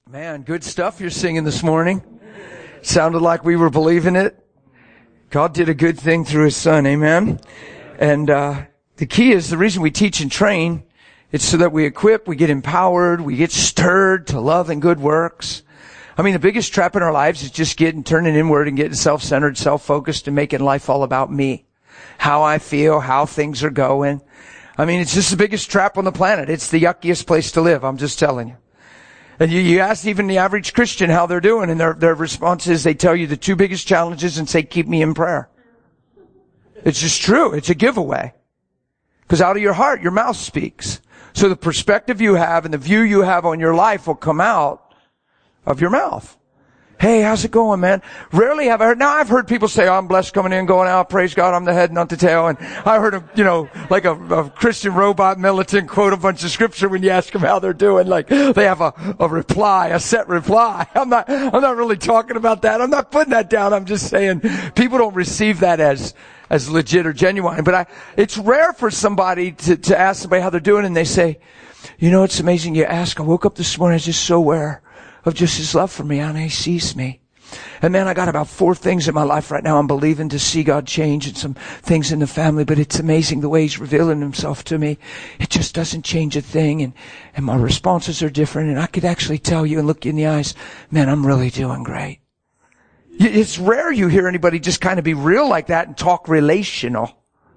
Man, good stuff you're singing this morning. Sounded like we were believing it. God did a good thing through His Son, amen? And the key is the reason we teach and train, it's so that we equip, we get empowered, we get stirred to love and good works. I mean, the biggest trap in our lives is just turning inward and getting self-centered, self-focused, and making life all about me. How I feel, how things are going. I mean, it's just the biggest trap on the planet. It's the yuckiest place to live, I'm just telling you. And you ask even the average Christian how they're doing, and their response is they tell you the two biggest challenges and say, keep me in prayer. It's just true. It's a giveaway. Because out of your heart, your mouth speaks. So the perspective you have and the view you have on your life will come out of your mouth. Hey, how's it going, man? Rarely have I heard. Now I've heard people say, oh, I'm blessed coming in, going out. Praise God, I'm the head, not the tail. And I heard like a Christian robot militant quote a bunch of scripture when you ask them how they're doing. Like they have a reply, a set reply. I'm not really talking about that. I'm not putting that down. I'm just saying people don't receive that as legit or genuine. But it's rare for somebody to ask somebody how they're doing and they say, it's amazing you ask. I woke up this morning, I was just so aware of just His love for me, and He sees me. And man, I got about 4 things in my life right now I'm believing to see God change, and some things in the family, but it's amazing the way He's revealing Himself to me. It just doesn't change a thing, and my responses are different, and I could actually tell you and look you in the eyes, man, I'm really doing great. It's rare you hear anybody just kind of be real like that and talk relational.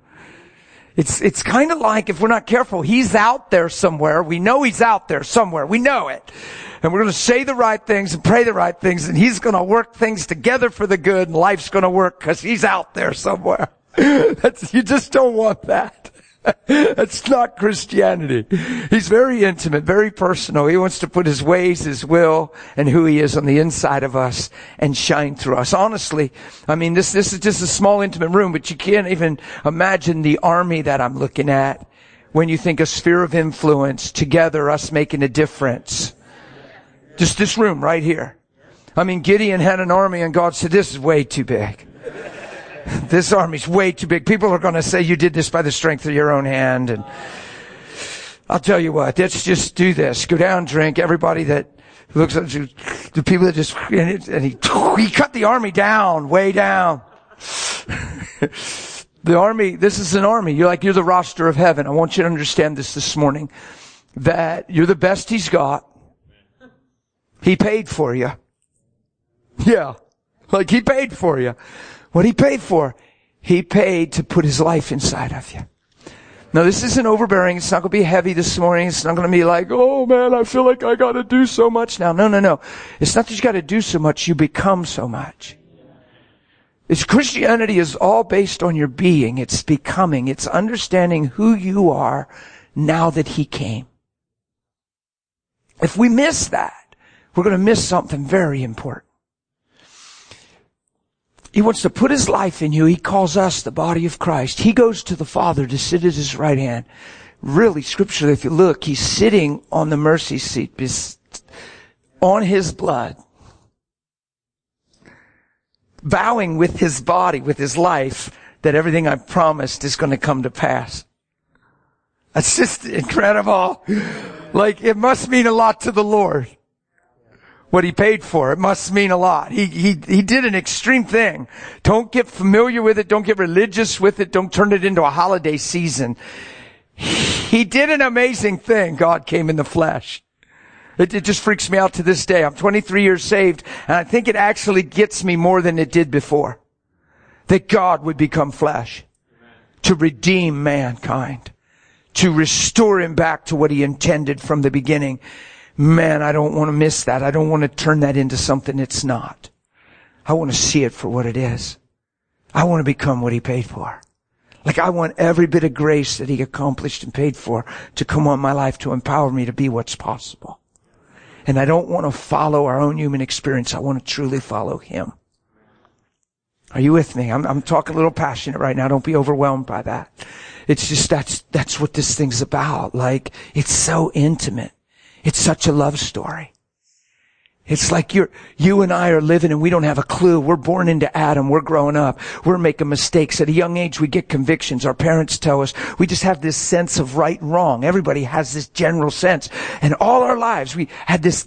It's kind of like, if we're not careful, He's out there somewhere. We know He's out there somewhere. We know it. And we're going to say the right things and pray the right things, and He's going to work things together for the good, and life's going to work because He's out there somewhere. You just don't want that. That's not Christianity. He's very intimate, very personal. He wants to put His ways, His will, and who He is on the inside of us and shine through us. Honestly, I mean, this is just a small, intimate room, but you can't even imagine the army that I'm looking at when you think a sphere of influence, together, us making a difference. Just this room right here. I mean, Gideon had an army, and God said, this is way too big. This army's way too big. People are going to say you did this by the strength of your own hand. And I'll tell you what, let's just do this. Go down, drink. Everybody that looks at you, the people that just, and he cut the army down, way down. The army, this is an army. You're the roster of heaven. I want you to understand this morning, that you're the best He's got. He paid for you. Yeah. He paid for you. What He paid for? He paid to put His life inside of you. Now, this isn't overbearing. It's not going to be heavy this morning. It's not going to be like, oh man, I feel like I got to do so much now. No. It's not that you got to do so much. You become so much. Christianity is all based on your being. It's becoming. It's understanding who you are now that He came. If we miss that, we're going to miss something very important. He wants to put His life in you. He calls us the body of Christ. He goes to the Father to sit at His right hand. Really, scripturally, if you look, He's sitting on the mercy seat, on His blood, vowing with His body, with His life, that everything I've promised is going to come to pass. That's just incredible. It must mean a lot to the Lord. What He paid for, it must mean a lot. He did an extreme thing. Don't get familiar with it. Don't get religious with it. Don't turn it into a holiday season. He did an amazing thing. God came in the flesh. It just freaks me out to this day. I'm 23 years saved, and I think it actually gets me more than it did before. That God would become flesh to redeem mankind, to restore Him back to what He intended from the beginning. Man, I don't want to miss that. I don't want to turn that into something it's not. I want to see it for what it is. I want to become what He paid for. I want every bit of grace that He accomplished and paid for to come on my life to empower me to be what's possible. And I don't want to follow our own human experience. I want to truly follow Him. Are you with me? I'm talking a little passionate right now. Don't be overwhelmed by that. It's just, that's what this thing's about. It's so intimate. It's such a love story. It's like you and I are living and we don't have a clue. We're born into Adam. We're growing up. We're making mistakes. At a young age, we get convictions. Our parents tell us. We just have this sense of right and wrong. Everybody has this general sense. And all our lives, we had this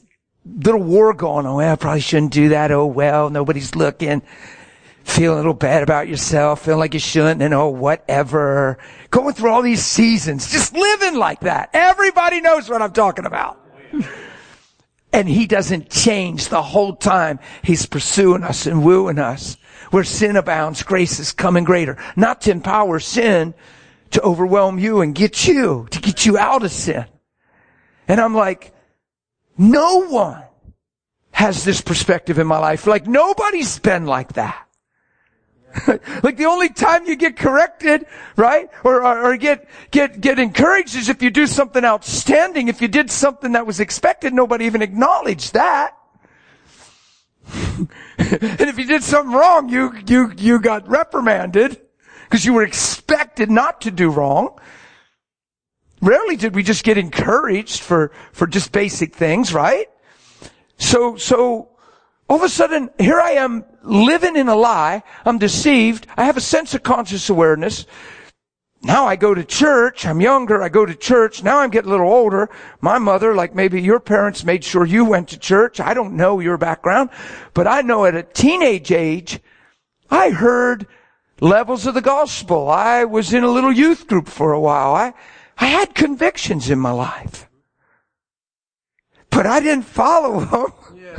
little war going on. Well, I probably shouldn't do that. Oh, well, nobody's looking. Feeling a little bad about yourself. Feeling like you shouldn't. And oh, whatever. Going through all these seasons. Just living like that. Everybody knows what I'm talking about. And he doesn't change the whole time. He's pursuing us and wooing us. Where sin abounds, grace is coming greater. Not to empower sin to overwhelm you and to get you out of sin. And I'm like, no one has this perspective in my life. Like nobody's been like that. Like the only time you get corrected, right? Or get encouraged is if you do something outstanding. If you did something that was expected, nobody even acknowledged that. And if you did something wrong, you got reprimanded because you were expected not to do wrong. Rarely did we just get encouraged for just basic things, right? So all of a sudden, here I am living in a lie. I'm deceived. I have a sense of conscious awareness. Now I go to church. I'm younger. I go to church. Now I'm getting a little older. My mother, like maybe your parents, made sure you went to church. I don't know your background, but I know at a teenage age, I heard levels of the gospel. I was in a little youth group for a while. I had convictions in my life, but I didn't follow them.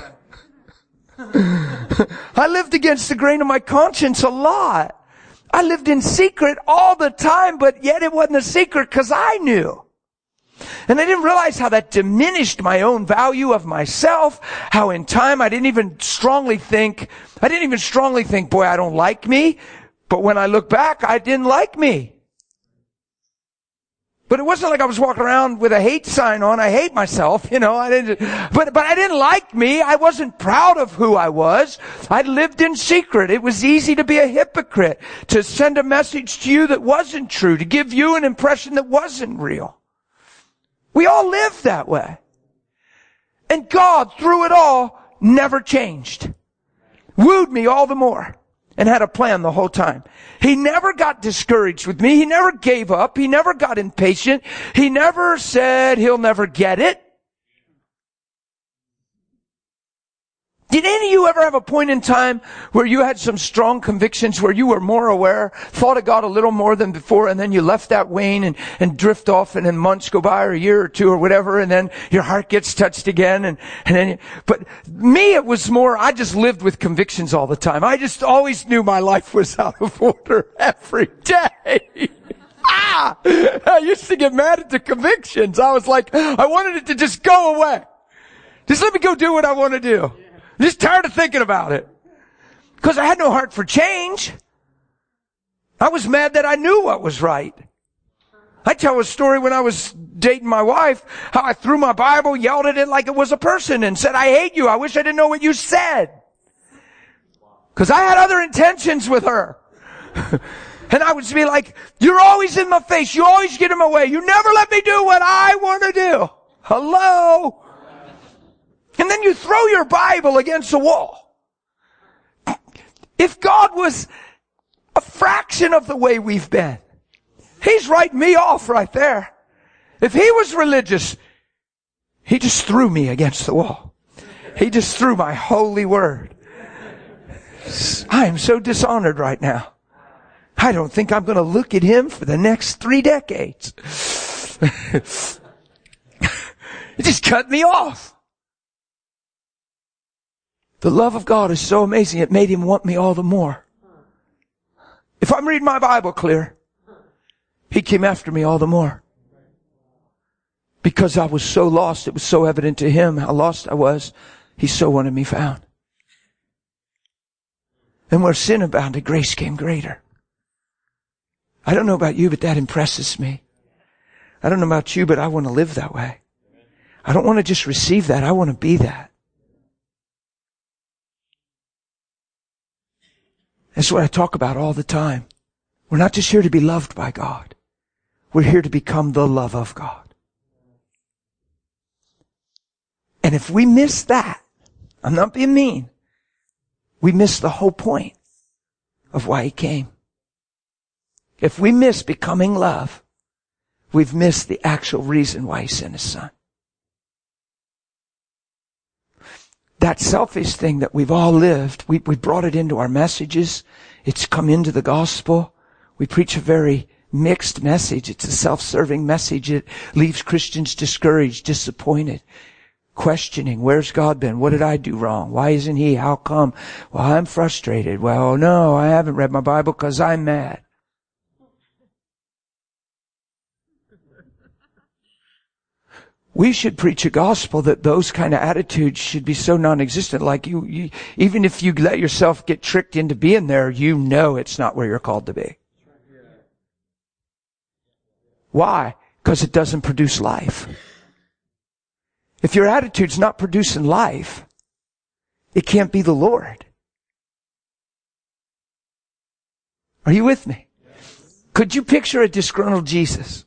I lived against the grain of my conscience a lot. I lived in secret all the time, but yet it wasn't a secret because I knew. And I didn't realize how that diminished my own value of myself, how in time I didn't even strongly think, boy, I don't like me. But when I look back, I didn't like me. But it wasn't like I was walking around with a hate sign on. I hate myself, but I didn't like me. I wasn't proud of who I was. I lived in secret. It was easy to be a hypocrite, to send a message to you that wasn't true, to give you an impression that wasn't real. We all lived that way. And God, through it all, never changed. Wooed me all the more. And had a plan the whole time. He never got discouraged with me. He never gave up. He never got impatient. He never said he'll never get it. Did any of you ever have a point in time where you had some strong convictions, where you were more aware, thought of God a little more than before, and then you left that wane and drift off, and then months go by or a year or two or whatever, and then your heart gets touched again, but me, it was more, I just lived with convictions all the time. I just always knew my life was out of order every day. I used to get mad at the convictions. I was like, I wanted it to just go away. Just let me go do what I want to do. I'm just tired of thinking about it. Because I had no heart for change. I was mad that I knew what was right. I tell a story when I was dating my wife, how I threw my Bible, yelled at it like it was a person, and said, I hate you. I wish I didn't know what you said. Because I had other intentions with her. And I would be like, you're always in my face. You always get in my way. You never let me do what I want to do. Hello? And then you throw your Bible against the wall. If God was a fraction of the way we've been, He's writing me off right there. If He was religious, He just threw me against the wall. He just threw my holy word. I am so dishonored right now. I don't think I'm going to look at Him for the next 3 decades. It just cut me off. The love of God is so amazing, it made Him want me all the more. If I'm reading my Bible clear, He came after me all the more. Because I was so lost, it was so evident to Him how lost I was, He so wanted me found. And where sin abounded, grace came greater. I don't know about you, but that impresses me. I don't know about you, but I want to live that way. I don't want to just receive that, I want to be that. That's what I talk about all the time. We're not just here to be loved by God. We're here to become the love of God. And if we miss that, I'm not being mean, we miss the whole point of why He came. If we miss becoming love, we've missed the actual reason why He sent His Son. that selfish thing that we've all lived, we brought it into our messages. It's come into the gospel. We preach a very mixed message. It's a self-serving message. It leaves Christians discouraged, disappointed, questioning, where's God been? What did I do wrong? Why isn't He? How come? Well, I'm frustrated. Well, no, I haven't read my Bible because I'm mad. We should preach a gospel that those kind of attitudes should be so non-existent. Like you, even if you let yourself get tricked into being there, you know it's not where you're called to be. Why? Because it doesn't produce life. If your attitude's not producing life, it can't be the Lord. Are you with me? Could you picture a disgruntled Jesus?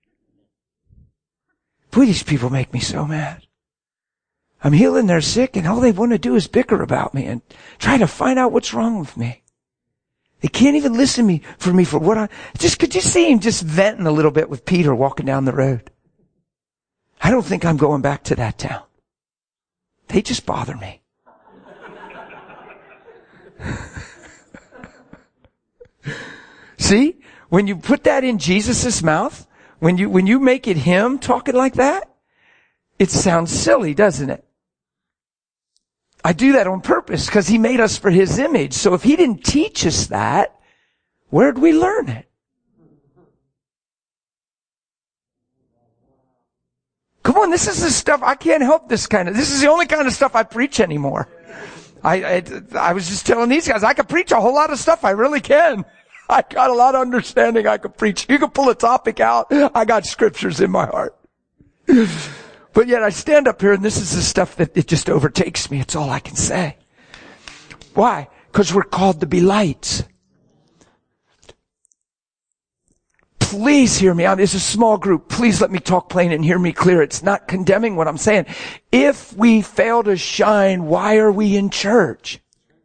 Boy, these people make me so mad. I'm healing their sick and all they want to do is bicker about me and try to find out what's wrong with me. They can't even listen for me for what could you see him just venting a little bit with Peter walking down the road? I don't think I'm going back to that town. They just bother me. See, when you put that in Jesus' mouth, when you make it Him talking like that, it sounds silly, doesn't it? I do that on purpose because He made us for His image. So if He didn't teach us that, where'd we learn it? Come on, this is the stuff, I can't help this is the only kind of stuff I preach anymore. I was just telling these guys, I could preach a whole lot of stuff, I really can. I got a lot of understanding I could preach. You can pull a topic out, I got scriptures in my heart. But yet I stand up here and this is the stuff that it just overtakes me. It's all I can say. Why? Because we're called to be lights. Please hear me out. It's a small group. Please let me talk plain and hear me clear. It's not condemning what I'm saying. If we fail to shine, why are we in church?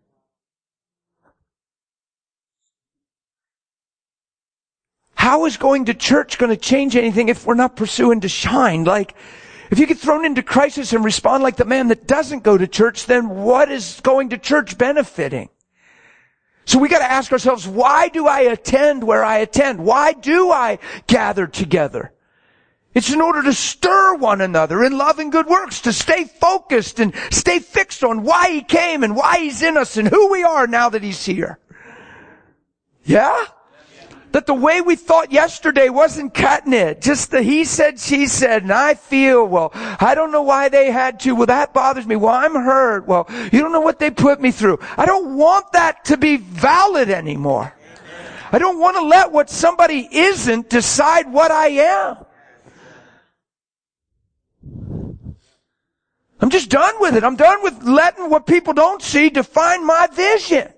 How is going to church going to change anything if we're not pursuing to shine? Like, if you get thrown into crisis and respond like the man that doesn't go to church, then what is going to church benefiting? So we got to ask ourselves, why do I attend where I attend? Why do I gather together? It's in order to stir one another in love and good works, to stay focused and stay fixed on why He came and why He's in us and who we are now that He's here. Yeah? That the way we thought yesterday wasn't cutting it. Just the he said, she said, and I feel, well, I don't know why they had to. Well, that bothers me. Well, I'm hurt. Well, you don't know what they put me through. I don't want that to be valid anymore. I don't want to let what somebody isn't decide what I am. I'm just done with it. I'm done with letting what people don't see define my vision.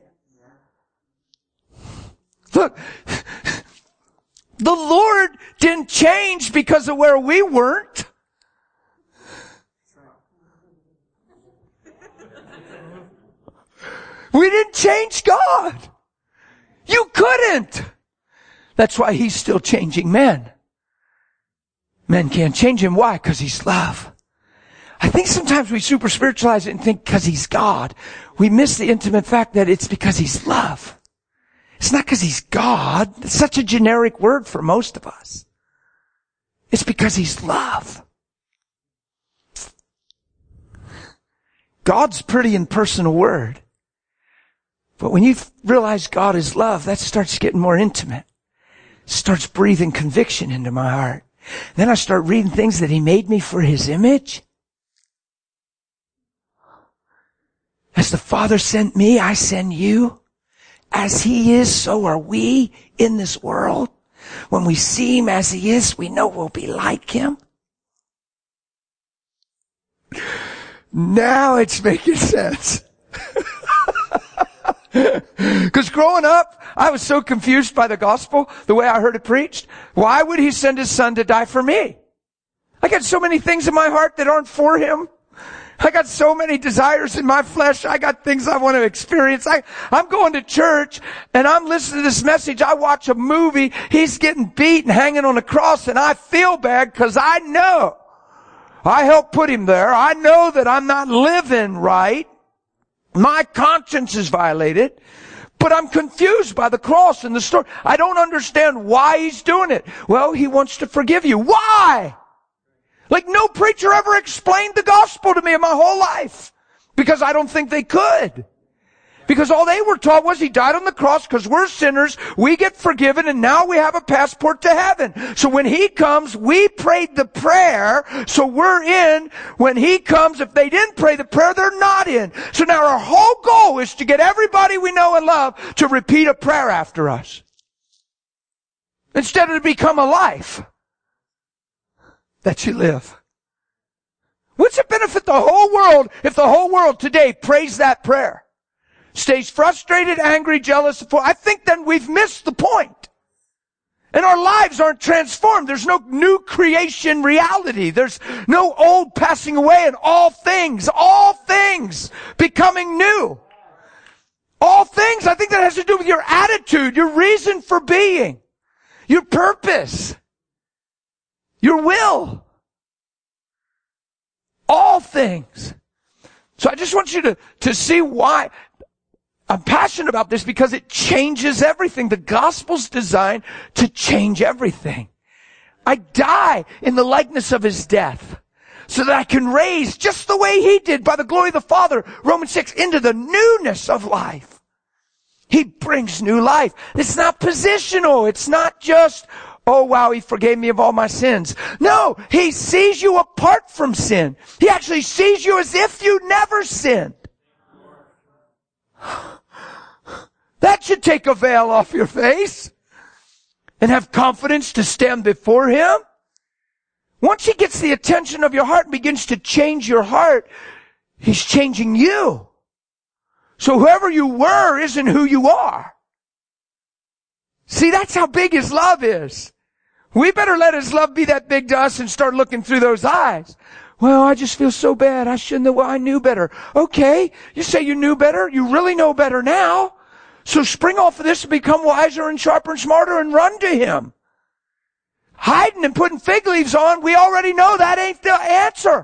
Look, the Lord didn't change because of where we weren't. We didn't change God. You couldn't. That's why He's still changing men. Men can't change Him. Why? Because He's love. I think sometimes we super spiritualize it and think because He's God. We miss the intimate fact that it's because He's love. It's not because He's God. It's such a generic word for most of us. It's because He's love. God's pretty impersonal word. But when you realize God is love, that starts getting more intimate. It starts breathing conviction into my heart. Then I start reading things that He made me for His image. As the Father sent me, I send you. As He is, so are we in this world. When we see Him as He is, we know we'll be like Him. Now it's making sense. Because growing up, I was so confused by the gospel, the way I heard it preached. Why would He send His Son to die for me? I got so many things in my heart that aren't for Him. I got so many desires in my flesh. I got things I want to experience. I'm going to church and I'm listening to this message. I watch a movie. He's getting beat and hanging on a cross and I feel bad because I know I helped put him there. I know that I'm not living right. My conscience is violated. But I'm confused by the cross and the story. I don't understand why he's doing it. Well, he wants to forgive you. Why? Like no preacher ever explained the gospel to me in my whole life. Because I don't think they could. Because all they were taught was he died on the cross because we're sinners, we get forgiven, and now we have a passport to heaven. So when he comes, we prayed the prayer, so we're in. When he comes, if they didn't pray the prayer, they're not in. So now our whole goal is to get everybody we know and love to repeat a prayer after us. Instead of to become a life that you live. What's it benefit the whole world if the whole world today prays that prayer? Stays frustrated, angry, jealous. I think then we've missed the point. And our lives aren't transformed. There's no new creation reality. There's no old passing away and all things becoming new. All things, I think that has to do with your attitude, your reason for being, your purpose, your will. All things. So I just want you to see why I'm passionate about this, because it changes everything. The gospel's designed to change everything. I die in the likeness of his death so that I can raise just the way he did by the glory of the Father, Romans 6, into the newness of life. He brings new life. It's not positional. It's not just, oh wow, he forgave me of all my sins. No, he sees you apart from sin. He actually sees you as if you never sinned. That should take a veil off your face and have confidence to stand before him. Once he gets the attention of your heart and begins to change your heart, he's changing you. So whoever you were isn't who you are. See, that's how big his love is. We better let his love be that big to us and start looking through those eyes. Well, I just feel so bad. I shouldn't have. Well, I knew better. Okay, you say you knew better. You really know better now. So spring off of this and become wiser and sharper and smarter and run to him. Hiding and putting fig leaves on, we already know that ain't the answer.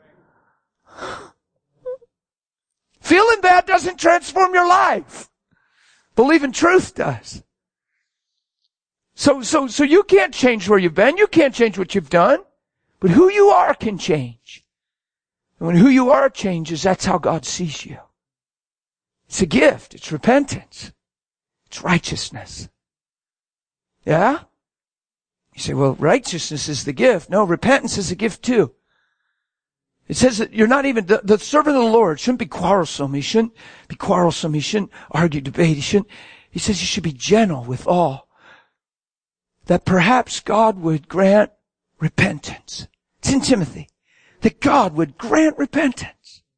Feeling bad doesn't transform your life. Believing truth does. So you can't change where you've been. You can't change what you've done. But who you are can change. And when who you are changes, that's how God sees you. It's a gift. It's repentance. It's righteousness. Yeah? You say, well, righteousness is the gift. No, repentance is a gift too. It says that you're not even, the servant of the Lord shouldn't be quarrelsome. He shouldn't be quarrelsome. He shouldn't argue, debate. He says you should be gentle with all. That perhaps God would grant repentance. It's in Timothy. That God would grant repentance.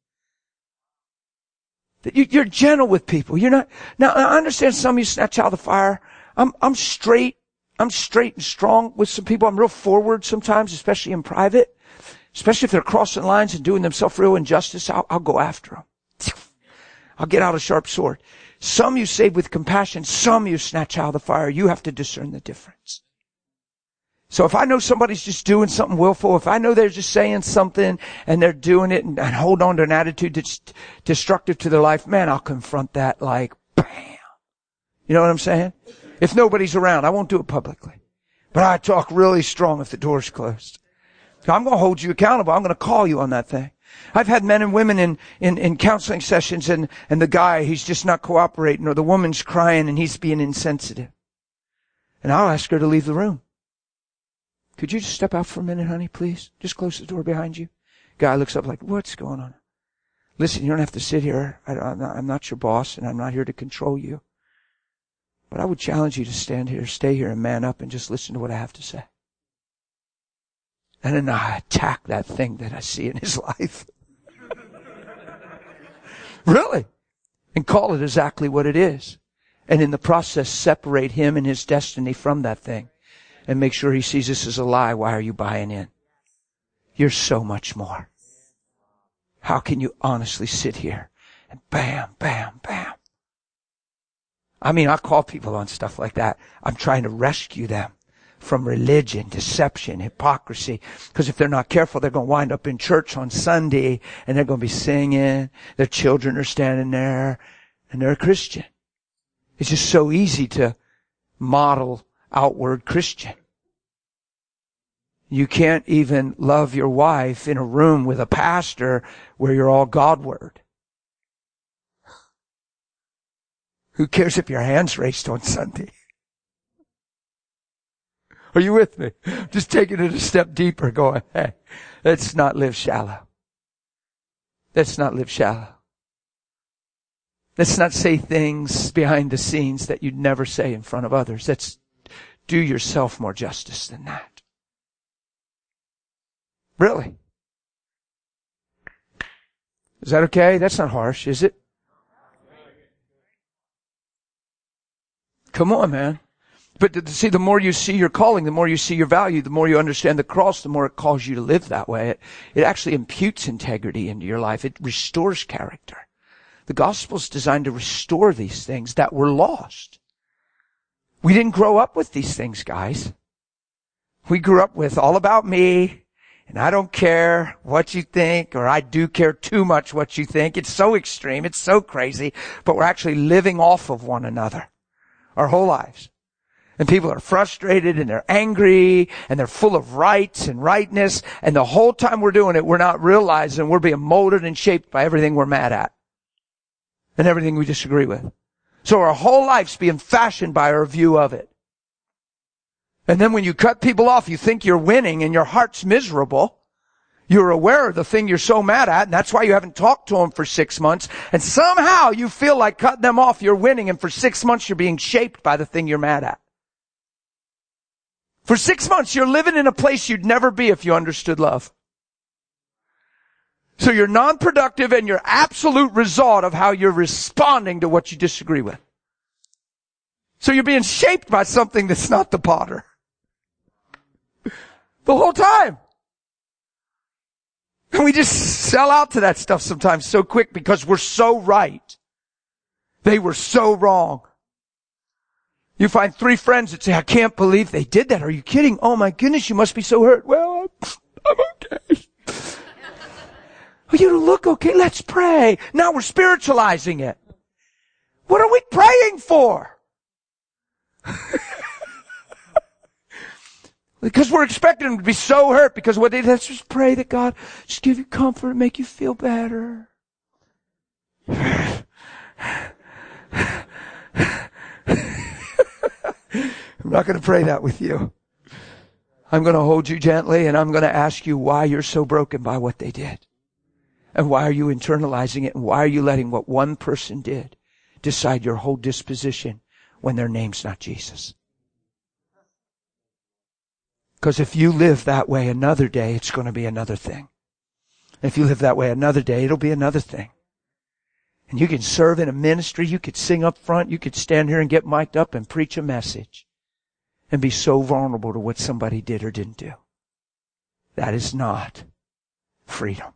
That you're gentle with people. You're not, now I understand some of you snatch out of the fire. I'm straight and strong with some people. I'm real forward sometimes, especially in private. Especially if they're crossing lines and doing themselves real injustice, I'll go after them. I'll get out a sharp sword. Some you save with compassion, some you snatch out of the fire. You have to discern the difference. So if I know somebody's just doing something willful, if I know they're just saying something and they're doing it and hold on to an attitude that's destructive to their life, man, I'll confront that like, bam. You know what I'm saying? If nobody's around, I won't do it publicly. But I talk really strong if the door's closed. I'm going to hold you accountable. I'm going to call you on that thing. I've had men and women in counseling sessions and the guy, he's just not cooperating, or the woman's crying and he's being insensitive. And I'll ask her to leave the room. Could you just step out for a minute, honey, please? Just close the door behind you. Guy looks up like, what's going on? Listen, you don't have to sit here. I'm not your boss, and I'm not here to control you. But I would challenge you to stay here and man up and just listen to what I have to say. And then I attack that thing that I see in his life. Really. And call it exactly what it is. And in the process, separate him and his destiny from that thing. And make sure he sees this as a lie. Why are you buying in? You're so much more. How can you honestly sit here and bam, bam, bam? I mean, I call people on stuff like that. I'm trying to rescue them from religion, deception, hypocrisy. Because if they're not careful, they're going to wind up in church on Sunday and they're going to be singing. Their children are standing there and they're a Christian. It's just so easy to model outward Christian. You can't even love your wife in a room with a pastor where you're all Godward. Who cares if your hand's raised on Sunday? Are you with me? Just taking it a step deeper, going, hey, let's not live shallow. Let's not live shallow. Let's not say things behind the scenes that you'd never say in front of others. Let's do yourself more justice than that. Really? Is that okay? That's not harsh, is it? Come on, man. But see, the more you see your calling, the more you see your value, the more you understand the cross, the more it calls you to live that way. It actually imputes integrity into your life. It restores character. The gospel is designed to restore these things that were lost. We didn't grow up with these things, guys. We grew up with all about me, and I don't care what you think, or I do care too much what you think. It's so extreme. It's so crazy. But we're actually living off of one another our whole lives. And people are frustrated and they're angry and they're full of rights and rightness. And the whole time we're doing it, we're not realizing we're being molded and shaped by everything we're mad at and everything we disagree with. So our whole life's being fashioned by our view of it. And then when you cut people off, you think you're winning and your heart's miserable. You're aware of the thing you're so mad at, and that's why you haven't talked to them for 6 months. And somehow you feel like cutting them off, you're winning, and for 6 months you're being shaped by the thing you're mad at. For 6 months you're living in a place you'd never be if you understood love. So you're non-productive and you're absolute result of how you're responding to what you disagree with. So you're being shaped by something that's not the potter. The whole time. And we just sell out to that stuff sometimes so quick because we're so right. They were so wrong. You find 3 friends that say, I can't believe they did that. Are you kidding? Oh my goodness, you must be so hurt. Well, I'm okay. Oh, you don't look okay. Let's pray. Now we're spiritualizing it. What are we praying for? Because we're expecting them to be so hurt because what they let's just pray that God just give you comfort and make you feel better. I'm not going to pray that with you. I'm going to hold you gently and I'm going to ask you why you're so broken by what they did. And why are you internalizing it? And why are you letting what one person did decide your whole disposition when their name's not Jesus? Because if you live that way another day, it's going to be another thing. If you live that way another day, it'll be another thing. And you can serve in a ministry, you could sing up front, you could stand here and get mic'd up and preach a message and be so vulnerable to what somebody did or didn't do. That is not freedom.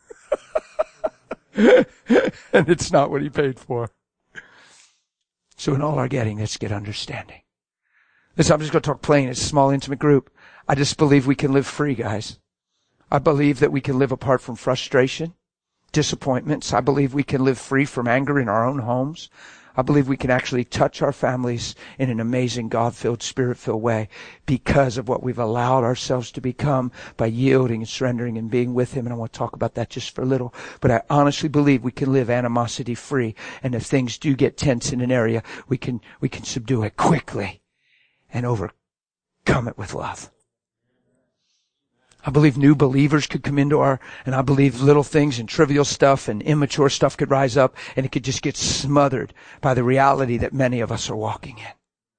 And it's not what he paid for. So in all our getting, let's get understanding. Listen, I'm just going to talk plain. It's a small, intimate group. I just believe we can live free, guys. I believe that we can live apart from frustration, disappointments. I believe we can live free from anger in our own homes. I believe we can actually touch our families in an amazing God-filled, Spirit-filled way because of what we've allowed ourselves to become by yielding and surrendering and being with Him. And I want to talk about that just for a little. But I honestly believe we can live animosity-free. And if things do get tense in an area, we can subdue it quickly and overcome it with love. I believe new believers could come into and I believe little things and trivial stuff and immature stuff could rise up and it could just get smothered by the reality that many of us are walking in.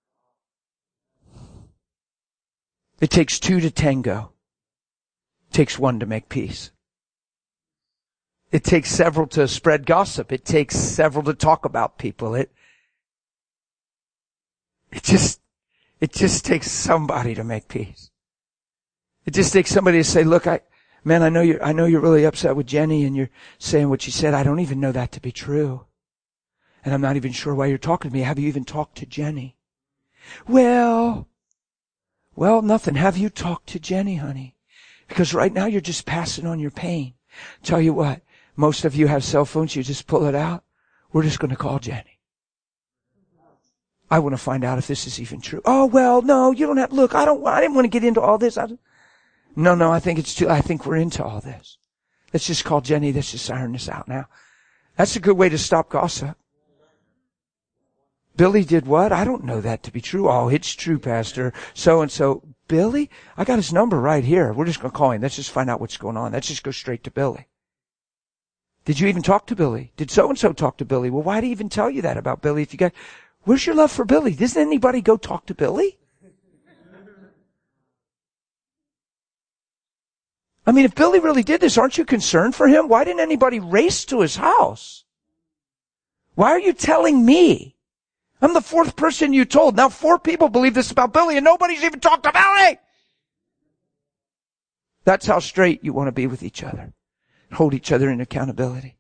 It takes 2 to tango. It takes 1 to make peace. It takes several to spread gossip. It takes several to talk about people. It just takes somebody to make peace. It just takes somebody to say, look, I know you're really upset with Jenny and you're saying what she said. I don't even know that to be true. And I'm not even sure why you're talking to me. Have you even talked to Jenny? Well, Well, nothing. Have you talked to Jenny, honey? Because right now you're just passing on your pain. Tell you what, most of you have cell phones. You just pull it out. We're just going to call Jenny. I want to find out if this is even true. Oh, well, no, you don't have, look, I didn't want to get into all this. No, I think we're into all this. Let's just call Jenny. Let's just iron this out now. That's a good way to stop gossip. Billy did what? I don't know that to be true. Oh, it's true, Pastor. So-and-so. Billy? I got his number right here. We're just going to call him. Let's just find out what's going on. Let's just go straight to Billy. Did you even talk to Billy? Did so-and-so talk to Billy? Well, why did he even tell you that about Billy if you got... Where's your love for Billy? Doesn't anybody go talk to Billy? I mean, if Billy really did this, aren't you concerned for him? Why didn't anybody race to his house? Why are you telling me? I'm the fourth person you told. Now 4 people believe this about Billy and nobody's even talked to Billy. That's how straight you want to be with each other. Hold each other in accountability.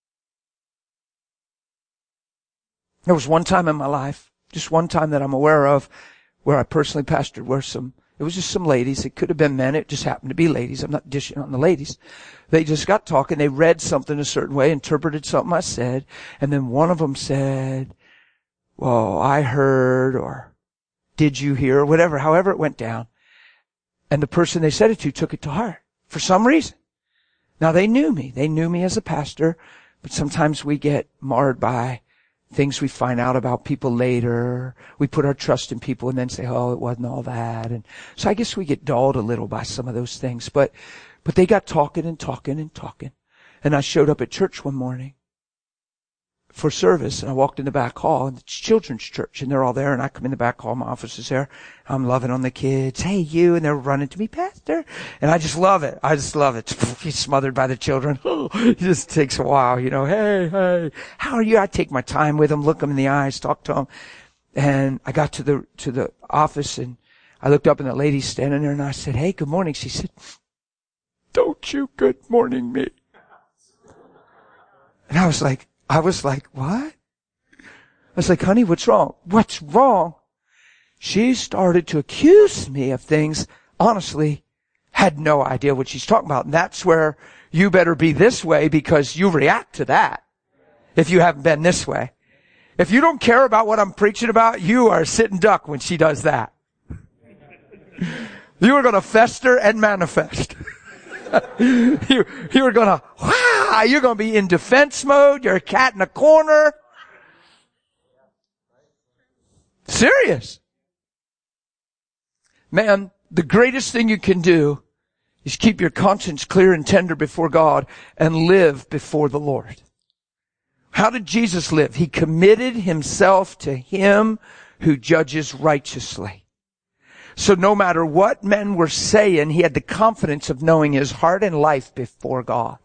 There was one time in my life, just one time that I'm aware of, where I personally pastored where it was just some ladies. It could have been men. It just happened to be ladies. I'm not dishing on the ladies. They just got talking. They read something a certain way, interpreted something I said, and then one of them said, well, I heard, or did you hear, or whatever, however it went down. And the person they said it to took it to heart for some reason. Now they knew me. They knew me as a pastor, but sometimes we get marred by things we find out about people later. We put our trust in people and then say, oh, it wasn't all that. And so I guess we get dulled a little by some of those things. But they got talking and talking and talking. And I showed up at church one morning for service, and I walked in the back hall, and it's children's church, and they're all there, and I come in the back hall, my office is there. I'm loving on the kids. Hey, you, and they're running to me, Pastor. And I just love it. He's smothered by the children. It just takes a while, Hey, how are you? I take my time with them, look them in the eyes, talk to them. And I got to the office, and I looked up, and the lady standing there, and I said, hey, good morning. She said, don't you good morning me. And I was like, what? I was like, honey, what's wrong? What's wrong? She started to accuse me of things, honestly, had no idea what she's talking about. And that's where you better be this way, because you react to that if you haven't been this way. If you don't care about what I'm preaching about, you are a sitting duck when she does that. You are going to fester and manifest. You're going to be in defense mode. You're a cat in a corner. Serious. Man, the greatest thing you can do is keep your conscience clear and tender before God and live before the Lord. How did Jesus live? He committed himself to him who judges righteously. So no matter what men were saying, he had the confidence of knowing his heart and life before God.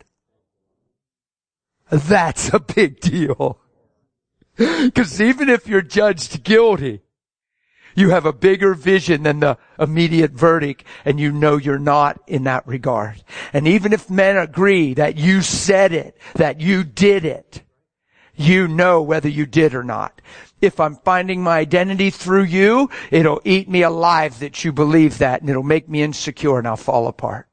That's a big deal. Because even if you're judged guilty, you have a bigger vision than the immediate verdict, and you know you're not in that regard. And even if men agree that you said it, that you did it, you know whether you did or not. If I'm finding my identity through you, it'll eat me alive that you believe that, and it'll make me insecure, and I'll fall apart.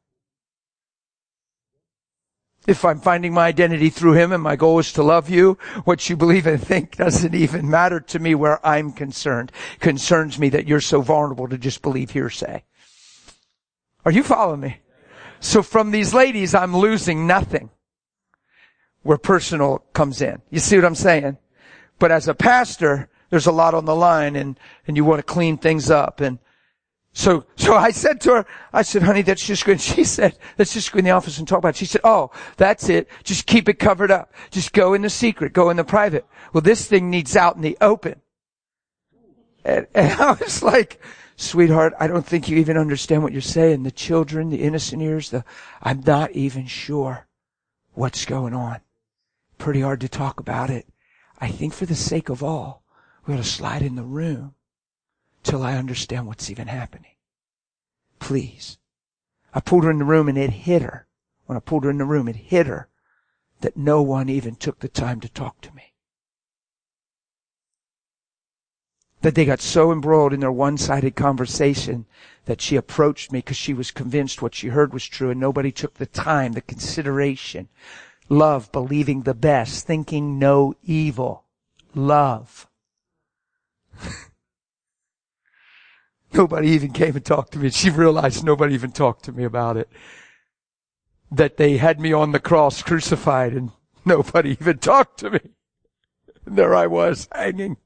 If I'm finding my identity through him and my goal is to love you, what you believe and think doesn't even matter to me where I'm concerned. It concerns me that you're so vulnerable to just believe hearsay. Are you following me? So from these ladies, I'm losing nothing where personal comes in. You see what I'm saying? But as a pastor, there's a lot on the line, and you want to clean things up. And so I said to her, honey, that's just good. She said, let's just go in the office and talk about it. She said, oh, that's it. Just keep it covered up. Just go in the secret. Go in the private. Well, this thing needs out in the open. And I was like, sweetheart, I don't think you even understand what you're saying. The children, the innocent ears, I'm not even sure what's going on. Pretty hard to talk about it. I think for the sake of all, we ought to slide in the room till I understand what's even happening. Please. I pulled her in the room, and it hit her. When I pulled her in the room, it hit her that no one even took the time to talk to me. that they got so embroiled in their one-sided conversation that she approached me because she was convinced what she heard was true, and nobody took the time, the consideration. Love, believing the best, thinking no evil. Love. Nobody even came and talked to me. She realized nobody even talked to me about it. That they had me on the cross crucified and nobody even talked to me. And there I was hanging.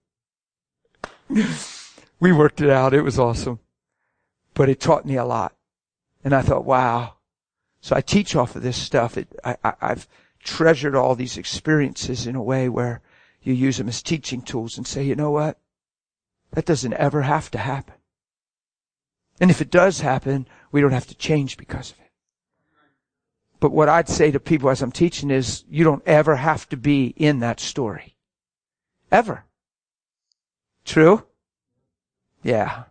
We worked it out. It was awesome. But it taught me a lot. And I thought, wow. So I teach off of this stuff. I've treasured all these experiences in a way where you use them as teaching tools and say, you know what? That doesn't ever have to happen. And if it does happen, we don't have to change because of it. But what I'd say to people as I'm teaching is, you don't ever have to be in that story. Ever. True? Yeah.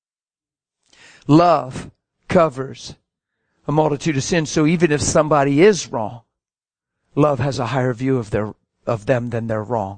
Love covers a multitude of sins. So even if somebody is wrong, love has a higher view of them than they're wrong.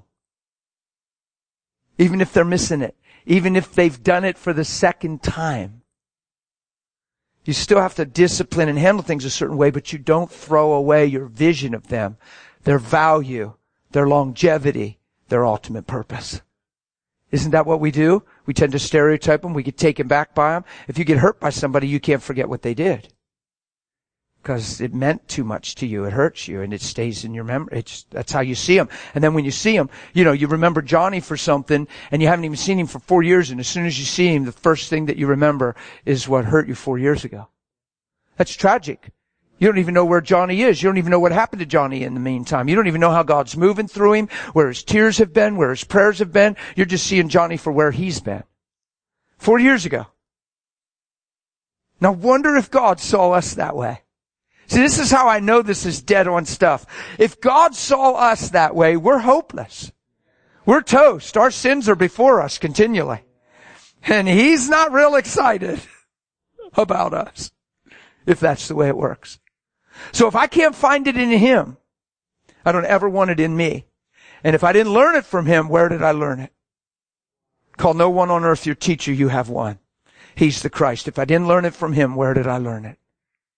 Even if they're missing it. Even if they've done it for the second time. You still have to discipline and handle things a certain way, but you don't throw away your vision of them, their value, their longevity, their ultimate purpose. Isn't that what we do? We tend to stereotype them. We get taken back by them. If you get hurt by somebody, you can't forget what they did. Because it meant too much to you. It hurts you and it stays in your memory. That's how you see them. And then when you see them, you remember Johnny for something and you haven't even seen him for 4 years. And as soon as you see him, the first thing that you remember is what hurt you 4 years ago. That's tragic. You don't even know where Johnny is. You don't even know what happened to Johnny in the meantime. You don't even know how God's moving through him, where his tears have been, where his prayers have been. You're just seeing Johnny for where he's been. 4 years ago. Now wonder if God saw us that way. See, this is how I know this is dead on stuff. If God saw us that way, we're hopeless. We're toast. Our sins are before us continually. And He's not real excited about us, if that's the way it works. So if I can't find it in Him, I don't ever want it in me. And if I didn't learn it from Him, where did I learn it? Call no one on earth your teacher, you have one. He's the Christ. If I didn't learn it from Him, where did I learn it?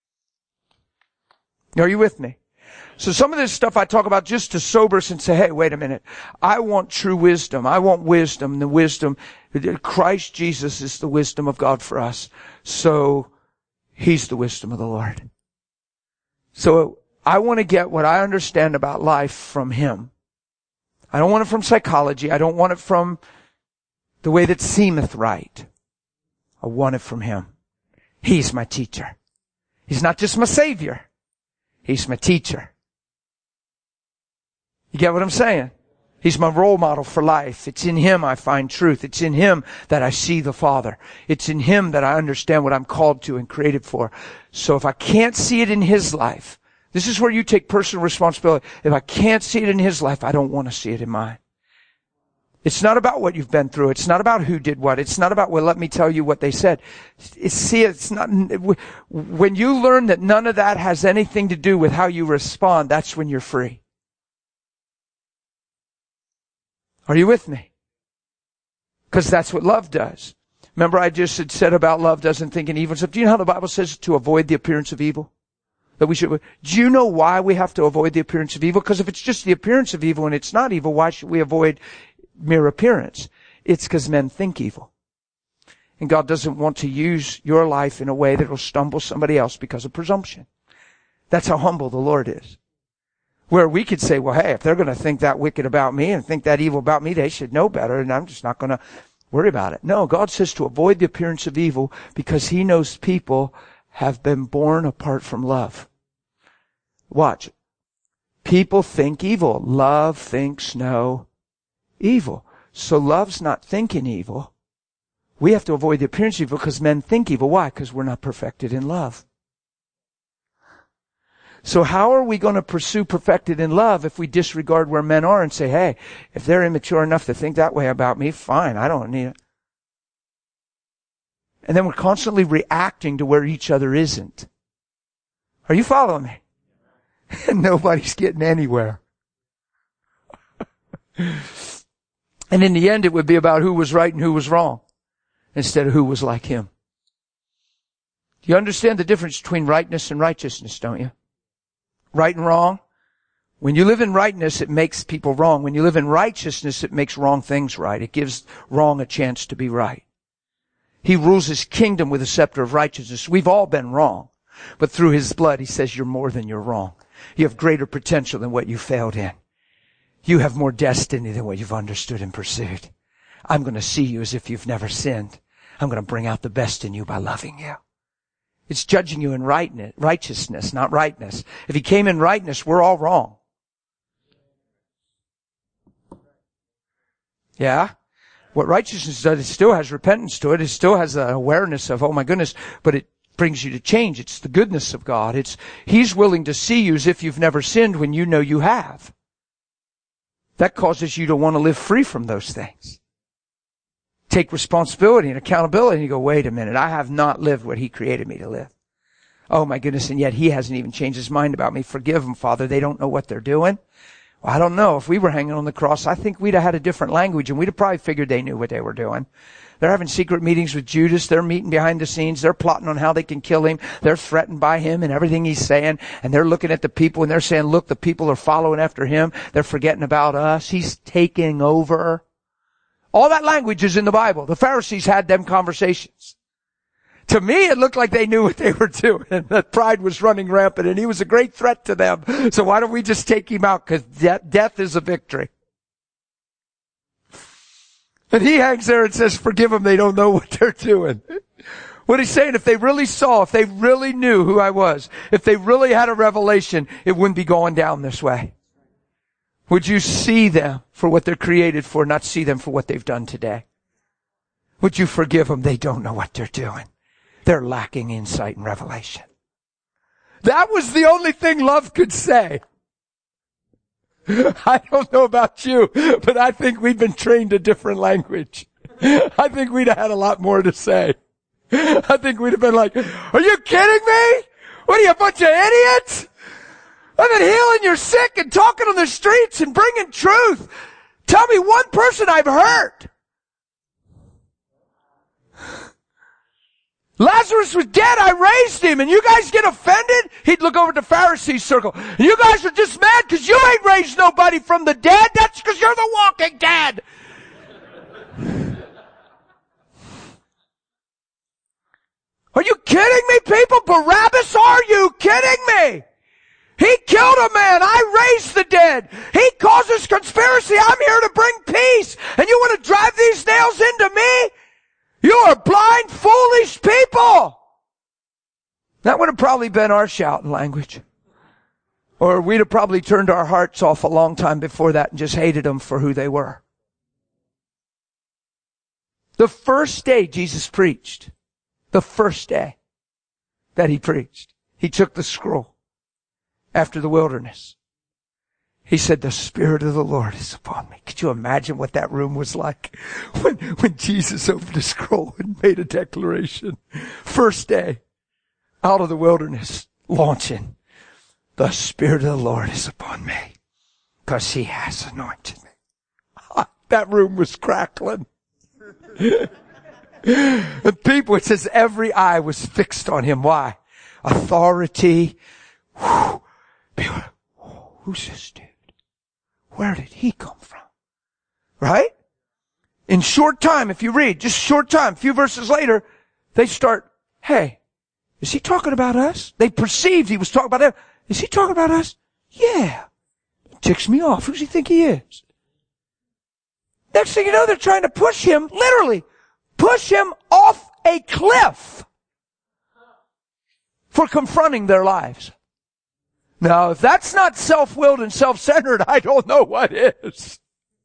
Are you with me? So some of this stuff I talk about just to sober us and say, hey, wait a minute. I want true wisdom. I want wisdom. The wisdom, Christ Jesus is the wisdom of God for us. So He's the wisdom of the Lord. So I want to get what I understand about life from Him. I don't want it from psychology. I don't want it from the way that seemeth right. I want it from Him. He's my teacher. He's not just my Savior. He's my teacher. You get what I'm saying? He's my role model for life. It's in Him I find truth. It's in Him that I see the Father. It's in Him that I understand what I'm called to and created for. So if I can't see it in His life, this is where you take personal responsibility. If I can't see it in His life, I don't want to see it in mine. It's not about what you've been through. It's not about who did what. It's not about, well, let me tell you what they said. It's not, when you learn that none of that has anything to do with how you respond, that's when you're free. Are you with me? Because that's what love does. Remember I just had said about love doesn't think in evil stuff. Do you know how the Bible says to avoid the appearance of evil? That we should. Do you know why we have to avoid the appearance of evil? Because if it's just the appearance of evil and it's not evil, why should we avoid mere appearance? It's because men think evil. And God doesn't want to use your life in a way that will stumble somebody else because of presumption. That's how humble the Lord is. Where we could say, well, hey, if they're going to think that wicked about me and think that evil about me, they should know better, and I'm just not going to worry about it. No, God says to avoid the appearance of evil because He knows people have been born apart from love. Watch. People think evil. Love thinks no evil. So love's not thinking evil. We have to avoid the appearance of evil because men think evil. Why? Because we're not perfected in love. So how are we going to pursue perfected in love if we disregard where men are and say, hey, if they're immature enough to think that way about me, fine, I don't need it. And then we're constantly reacting to where each other isn't. Are you following me? And nobody's getting anywhere. And in the end, it would be about who was right and who was wrong instead of who was like him. You understand the difference between rightness and righteousness, don't you? Right and wrong. When you live in rightness, it makes people wrong. When you live in righteousness, it makes wrong things right. It gives wrong a chance to be right. He rules his kingdom with a scepter of righteousness. We've all been wrong. But through his blood, he says you're more than you're wrong. You have greater potential than what you failed in. You have more destiny than what you've understood and pursued. I'm going to see you as if you've never sinned. I'm going to bring out the best in you by loving you. It's judging you in righteousness, not rightness. If he came in rightness, we're all wrong. Yeah? What righteousness does, it still has repentance to it. It still has an awareness of, oh my goodness, but it brings you to change. It's the goodness of God. He's willing to see you as if you've never sinned when you know you have. That causes you to want to live free from those things. Take responsibility and accountability, and you go, wait a minute, I have not lived what he created me to live. Oh my goodness, and yet he hasn't even changed his mind about me. Forgive them, Father. They don't know what they're doing. Well, I don't know. If we were hanging on the cross, I think we'd have had a different language, and we'd have probably figured they knew what they were doing. They're having secret meetings with Judas. They're meeting behind the scenes. They're plotting on how they can kill him. They're threatened by him and everything he's saying. And they're looking at the people and they're saying, look, the people are following after him. They're forgetting about us. He's taking over. All that language is in the Bible. The Pharisees had them conversations. To me, it looked like they knew what they were doing, and that pride was running rampant, and he was a great threat to them. So why don't we just take him out? Because death is a victory. And he hangs there and says, forgive them, they don't know what they're doing. What he's saying, if they really saw, if they really knew who I was, if they really had a revelation, it wouldn't be going down this way. Would you see them for what they're created for, not see them for what they've done today? Would you forgive them? They don't know what they're doing. They're lacking insight and revelation. That was the only thing love could say. I don't know about you, but I think we've been trained a different language. I think we'd have had a lot more to say. I think we'd have been like, are you kidding me? What are you, a bunch of idiots? I've been healing your sick and talking on the streets and bringing truth. Tell me one person I've hurt. Lazarus was dead, I raised him, and you guys get offended? He'd look over at the Pharisees circle. You guys are just mad because you ain't raised nobody from the dead. That's because you're the walking dead. Are you kidding me, people? Barabbas, are you kidding me? He killed a man. I raised the dead. He causes conspiracy. I'm here to bring peace. And you want to drive these nails into me? You are blind, foolish people. That would have probably been our shouting language. Or we'd have probably turned our hearts off a long time before that and just hated them for who they were. The first day Jesus preached, the first day that he preached, he took the scroll after the wilderness. He said, the Spirit of the Lord is upon me. Could you imagine what that room was like when Jesus opened the scroll and made a declaration? First day, out of the wilderness, launching. The Spirit of the Lord is upon me because he has anointed me. That room was crackling. The people, it says every eye was fixed on him. Why? Authority. People, who's this dude? Where did he come from? Right? In short time, if you read, just short time, a few verses later, they start, hey, is he talking about us? They perceived he was talking about them. Is he talking about us? Yeah. Ticks me off. Who does he think he is? Next thing you know, they're trying to push him, literally, push him off a cliff for confronting their lives. Now, if that's not self-willed and self-centered, I don't know what is.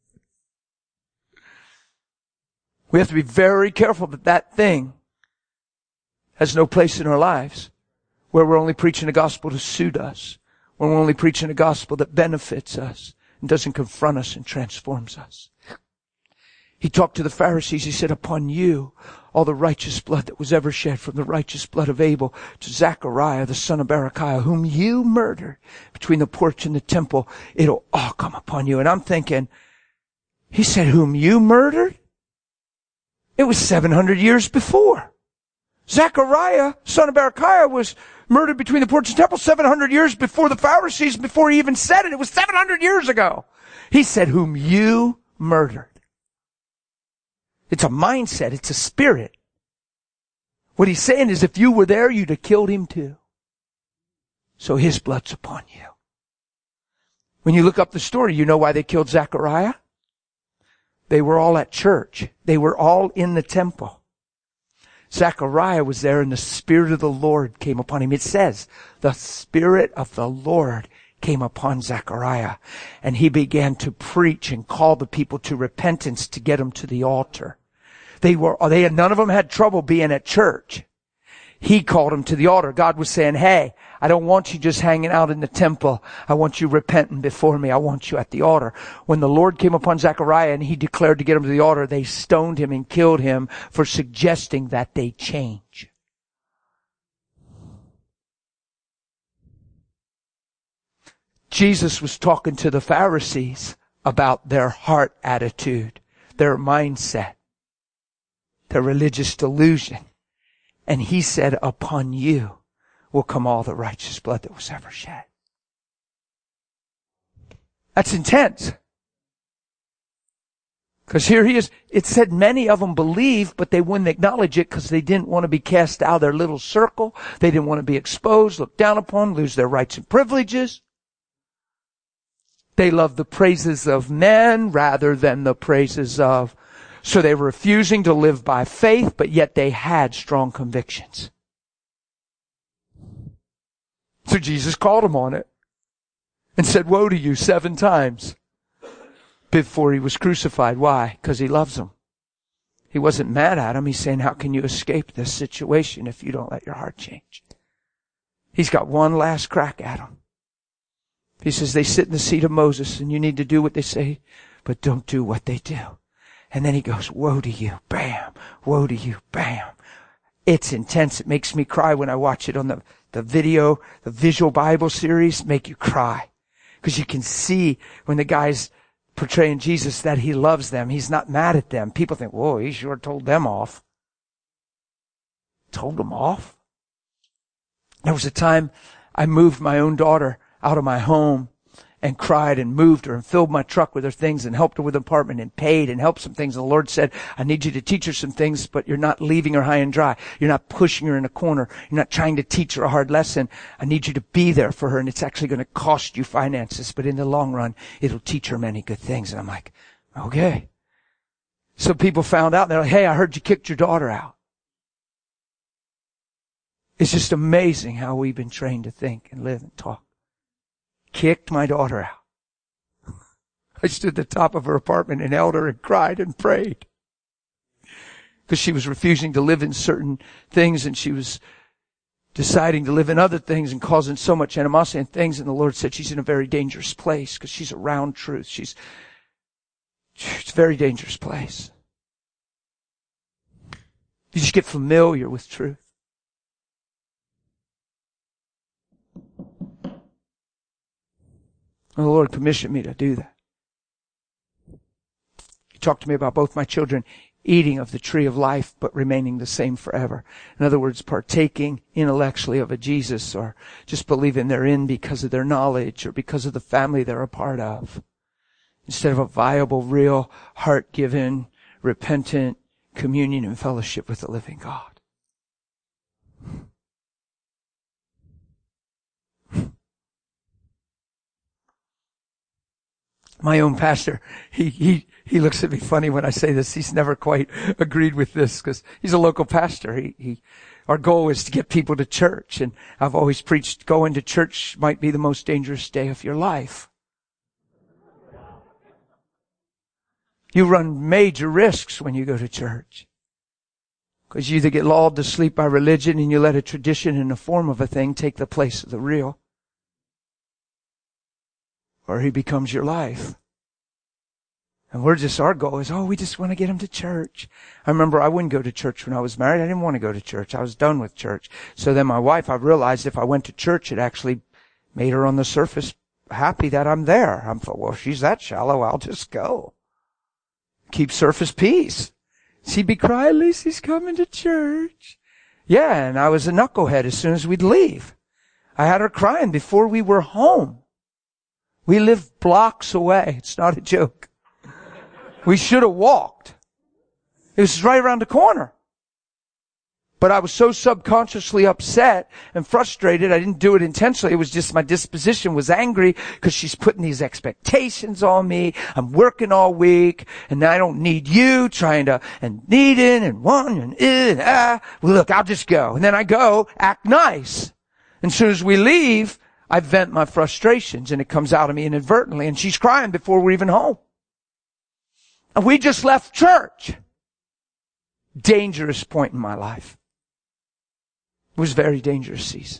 We have to be very careful that that thing has no place in our lives where we're only preaching a gospel to suit us, where we're only preaching a gospel that benefits us and doesn't confront us and transforms us. He talked to the Pharisees. He said, upon you, all the righteous blood that was ever shed, from the righteous blood of Abel to Zechariah, the son of Berechiah, whom you murdered between the porch and the temple, it'll all come upon you. And I'm thinking, He said, whom you murdered? It was 700 years before. Zechariah, son of Berechiah, was murdered between the porch and temple 700 years before the Pharisees, before he even said it. It was 700 years ago. He said, whom you murdered. It's a mindset. It's a spirit. What he's saying is if you were there, you'd have killed him too. So his blood's upon you. When you look up the story, you know why they killed Zechariah? They were all at church. They were all in the temple. Zechariah was there and the Spirit of the Lord came upon him. It says, the Spirit of the Lord came upon Zechariah. And he began to preach and call the people to repentance to get them to the altar. None of them had trouble being at church. He called them to the altar. God was saying, hey, I don't want you just hanging out in the temple. I want you repenting before me. I want you at the altar. When the Lord came upon Zechariah and he declared to get him to the altar, they stoned him and killed him for suggesting that they change. Jesus was talking to the Pharisees about their heart attitude, their mindset, their religious delusion. And he said, upon you will come all the righteous blood that was ever shed. That's intense. Because here he is. It said many of them believed, but they wouldn't acknowledge it because they didn't want to be cast out of their little circle. They didn't want to be exposed, looked down upon, lose their rights and privileges. They loved the praises of men rather than the praises of... So they were refusing to live by faith, but yet they had strong convictions. So Jesus called them on it and said, woe to you 7 times before he was crucified. Why? Because he loves them. He wasn't mad at them. He's saying, how can you escape this situation if you don't let your heart change? He's got one last crack at them. He says, they sit in the seat of Moses and you need to do what they say, but don't do what they do. And then he goes, woe to you, bam, woe to you, bam. It's intense. It makes me cry when I watch it on the video, the visual Bible series, make you cry. Because you can see when the guy's portraying Jesus that he loves them. He's not mad at them. People think, whoa, he sure told them off. Told them off? There was a time I moved my own daughter out of my home and cried and moved her and filled my truck with her things and helped her with an apartment and paid and helped some things. And the Lord said, I need you to teach her some things, but you're not leaving her high and dry. You're not pushing her in a corner. You're not trying to teach her a hard lesson. I need you to be there for her, and it's actually going to cost you finances, but in the long run, it'll teach her many good things. And I'm like, okay. So people found out, and they're like, hey, I heard you kicked your daughter out. It's just amazing how we've been trained to think and live and talk. Kicked my daughter out. I stood at the top of her apartment and held her and cried and prayed. Because she was refusing to live in certain things and she was deciding to live in other things and causing so much animosity and things. And the Lord said she's in a very dangerous place because she's around truth. It's a very dangerous place. You just get familiar with truth. And the Lord commissioned me to do that. He talked to me about both my children eating of the tree of life, but remaining the same forever. In other words, partaking intellectually of a Jesus, or just believing they're in because of their knowledge or because of the family they're a part of. Instead of a viable, real, heart-given, repentant communion and fellowship with the living God. My own pastor, he looks at me funny when I say this. He's never quite agreed with this because he's a local pastor. Our goal is to get people to church, and I've always preached going to church might be the most dangerous day of your life. You run major risks when you go to church. Because you either get lulled to sleep by religion and you let a tradition in the form of a thing take the place of the real. Or he becomes your life. And our goal is, we just want to get him to church. I remember I wouldn't go to church when I was married. I didn't want to go to church. I was done with church. So then my wife, I realized if I went to church, it actually made her on the surface happy that I'm there. I thought, well, if she's that shallow, I'll just go. keep surface peace. She'd be crying, at least he's coming to church. Yeah, and I was a knucklehead as soon as we'd leave. I had her crying before we were home. We lived blocks away. It's not a joke. We should have walked. It was right around the corner. But I was so subconsciously upset and frustrated. I didn't do it intentionally. It was just my disposition was angry because she's putting these expectations on me. I'm working all week and I don't need you trying to, and needing and wanting and Well, look, I'll just go. And then I go, act nice. And as soon as we leave, I vent my frustrations and it comes out of me inadvertently. And she's crying before we're even home. And we just left church. Dangerous point in my life. It was a very dangerous season.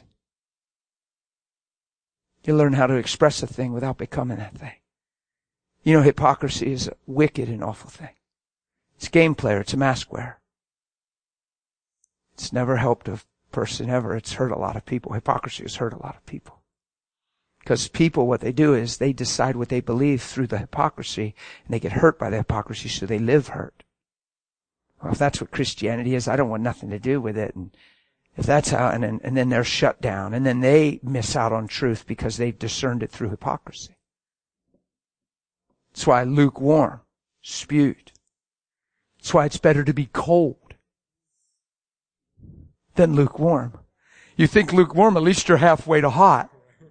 You learn how to express a thing without becoming that thing. You know, hypocrisy is a wicked and awful thing. It's a game player. It's a mask wearer. It's never helped a person ever. It's hurt a lot of people. Hypocrisy has hurt a lot of people. Because people, what they do is they decide what they believe through the hypocrisy, and they get hurt by the hypocrisy, so they live hurt. Well, if that's what Christianity is, I don't want nothing to do with it. And if that's how, and then they're shut down, and then they miss out on truth because they've discerned it through hypocrisy. That's why lukewarm, spewed. That's why it's better to be cold than lukewarm. You think lukewarm, at least you're halfway to hot.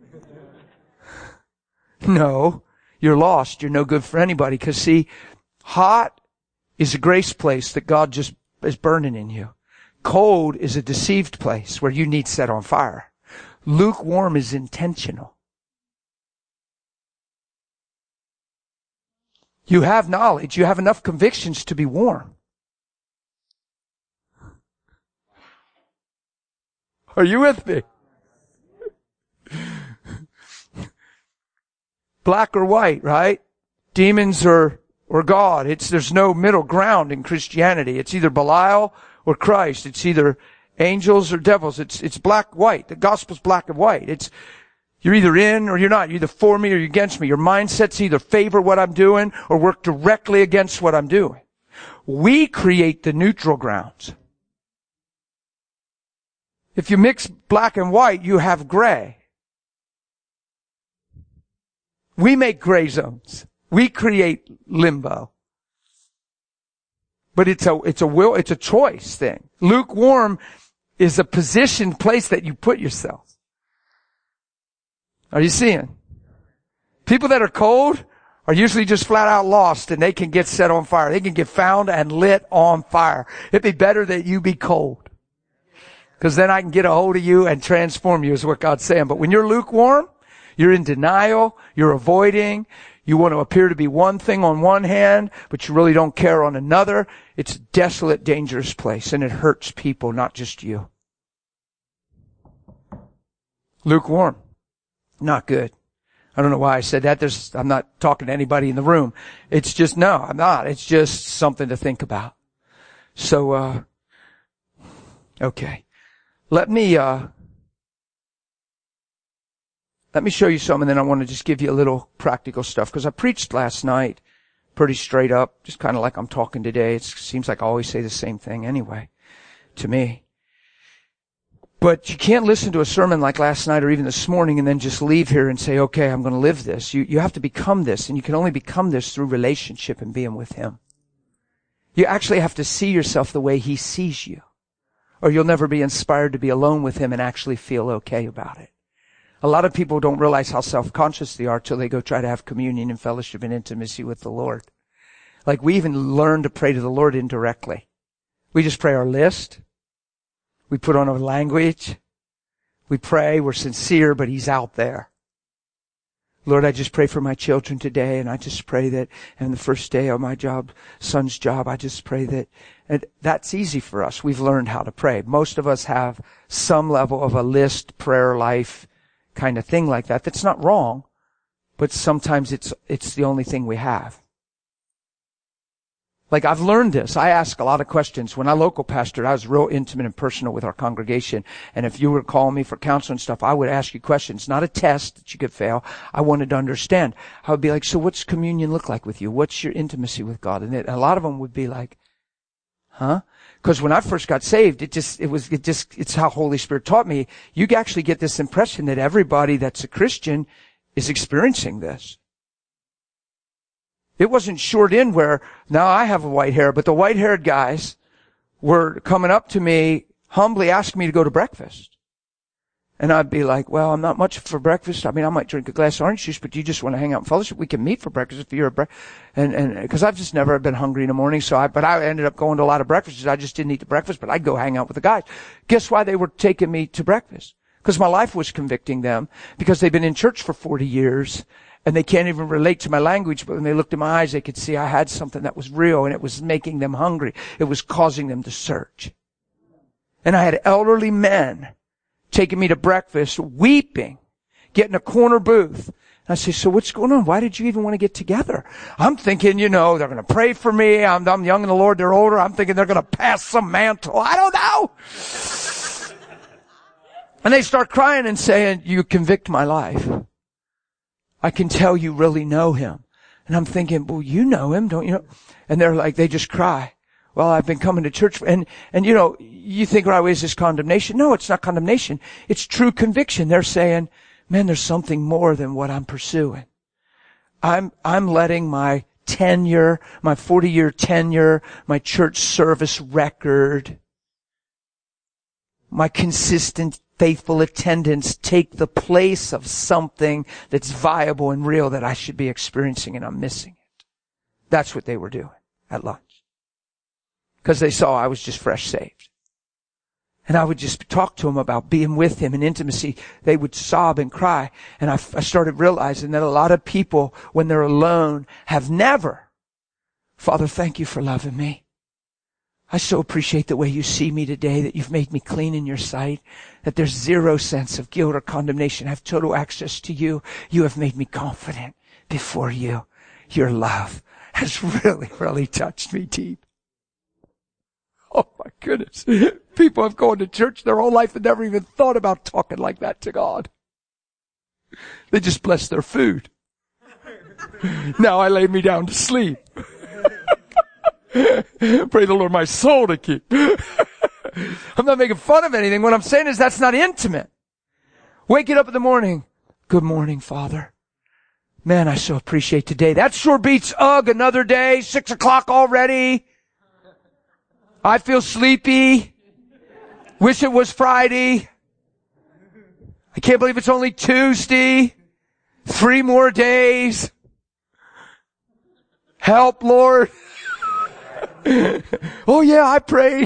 No, you're lost. You're no good for anybody. Because see, hot is a grace place that God just is burning in you. Cold is a deceived place where you need set on fire. Lukewarm is intentional. You have knowledge. You have enough convictions to be warm. Are you with me? Black or white, right? Demons or God. There's no middle ground in Christianity. It's either Belial or Christ. It's either angels or devils. It's black, white. The gospel's black and white. You're either in or you're not. You're either for me or you're against me. Your mindsets either favor what I'm doing or work directly against what I'm doing. We create the neutral grounds. If you mix black and white, you have gray. We make gray zones. We create limbo. But it's a choice thing. Lukewarm is a positioned place that you put yourself. Are you seeing? People that are cold are usually just flat out lost and they can get set on fire. They can get found and lit on fire. It'd be better that you be cold. Because then I can get a hold of you and transform you is what God's saying. But when you're lukewarm, you're in denial, you're avoiding, you want to appear to be one thing on one hand, but you really don't care on another. It's a desolate, dangerous place, and it hurts people, not just you. Lukewarm. Not good. I don't know why I said that. I'm not talking to anybody in the room. It's just, no, I'm not. It's just something to think about. So, okay. Let me show you some, and then I want to just give you a little practical stuff, because I preached last night pretty straight up, just kind of like I'm talking today. It seems like I always say the same thing anyway, to me. But you can't listen to a sermon like last night or even this morning and then just leave here and say, okay, I'm going to live this. You have to become this, and you can only become this through relationship and being with Him. You actually have to see yourself the way He sees you, or you'll never be inspired to be alone with Him and actually feel okay about it. A lot of people don't realize how self-conscious they are till they go try to have communion and fellowship and intimacy with the Lord. Like, we even learn to pray to the Lord indirectly. We just pray our list. We put on our language. We pray. We're sincere, but He's out there. Lord, I just pray for my children today, and I just pray that, and the first day of my job, son's job, I just pray that, and that's easy for us. We've learned how to pray. Most of us have some level of a list, prayer life, kind of thing like that. That's not wrong, but sometimes it's the only thing we have. Like, I've learned this. I ask a lot of questions. When I local pastored, I was real intimate and personal with our congregation. And if you were calling me for counsel and stuff, I would ask you questions, not a test that you could fail. I wanted to understand. I would be like, so what's communion look like with you? What's your intimacy with God? And a lot of them would be like, huh? Because when I first got saved, it's how Holy Spirit taught me. You actually get this impression that everybody that's a Christian is experiencing this. It wasn't short in where, now I have white hair, but the white-haired guys were coming up to me, humbly asking me to go to breakfast. And I'd be like, well, I'm not much for breakfast. I mean, I might drink a glass of orange juice, but you just want to hang out and fellowship? We can meet for breakfast if you're and because I've just never been hungry in the morning, but I ended up going to a lot of breakfasts. I just didn't eat the breakfast, but I'd go hang out with the guys. Guess why they were taking me to breakfast? Because my life was convicting them, because they've been in church for 40 years. And they can't even relate to my language, but when they looked in my eyes, they could see I had something that was real, and it was making them hungry. It was causing them to search. And I had elderly men taking me to breakfast, weeping, getting a corner booth. And I say, so what's going on? Why did you even want to get together? I'm thinking, they're going to pray for me. I'm young in the Lord, they're older. I'm thinking they're going to pass some mantle. I don't know. And they start crying and saying, you convict my life. I can tell you really know him. And I'm thinking, well, you know him, don't you? And they're like, they just cry. Well, I've been coming to church. And you think, right away, is this condemnation? No, it's not condemnation. It's true conviction. They're saying, man, there's something more than what I'm pursuing. I'm letting my tenure, my 40-year tenure, my church service record, my consistent faithful attendance take the place of something that's viable and real that I should be experiencing, and I'm missing it. That's what they were doing at lunch. Because they saw I was just fresh saved. And I would just talk to them about being with him and intimacy. They would sob and cry. And I started realizing that a lot of people, when they're alone, have never, Father, thank you for loving me. I so appreciate the way you see me today, that you've made me clean in your sight, that there's zero sense of guilt or condemnation. I have total access to you. You have made me confident before you. Your love has really, really touched me deep. Oh my goodness. People have gone to church their whole life and never even thought about talking like that to God. They just bless their food. Now I lay me down to sleep. Pray the Lord my soul to keep. I'm not making fun of anything. What I'm saying is that's not intimate. Waking up in the morning. Good morning, Father. Man, I so appreciate today. That sure beats another day, 6 o'clock already. I feel sleepy. Wish it was Friday. I can't believe it's only Tuesday. 3 more days. Help, Lord. Oh yeah, I prayed.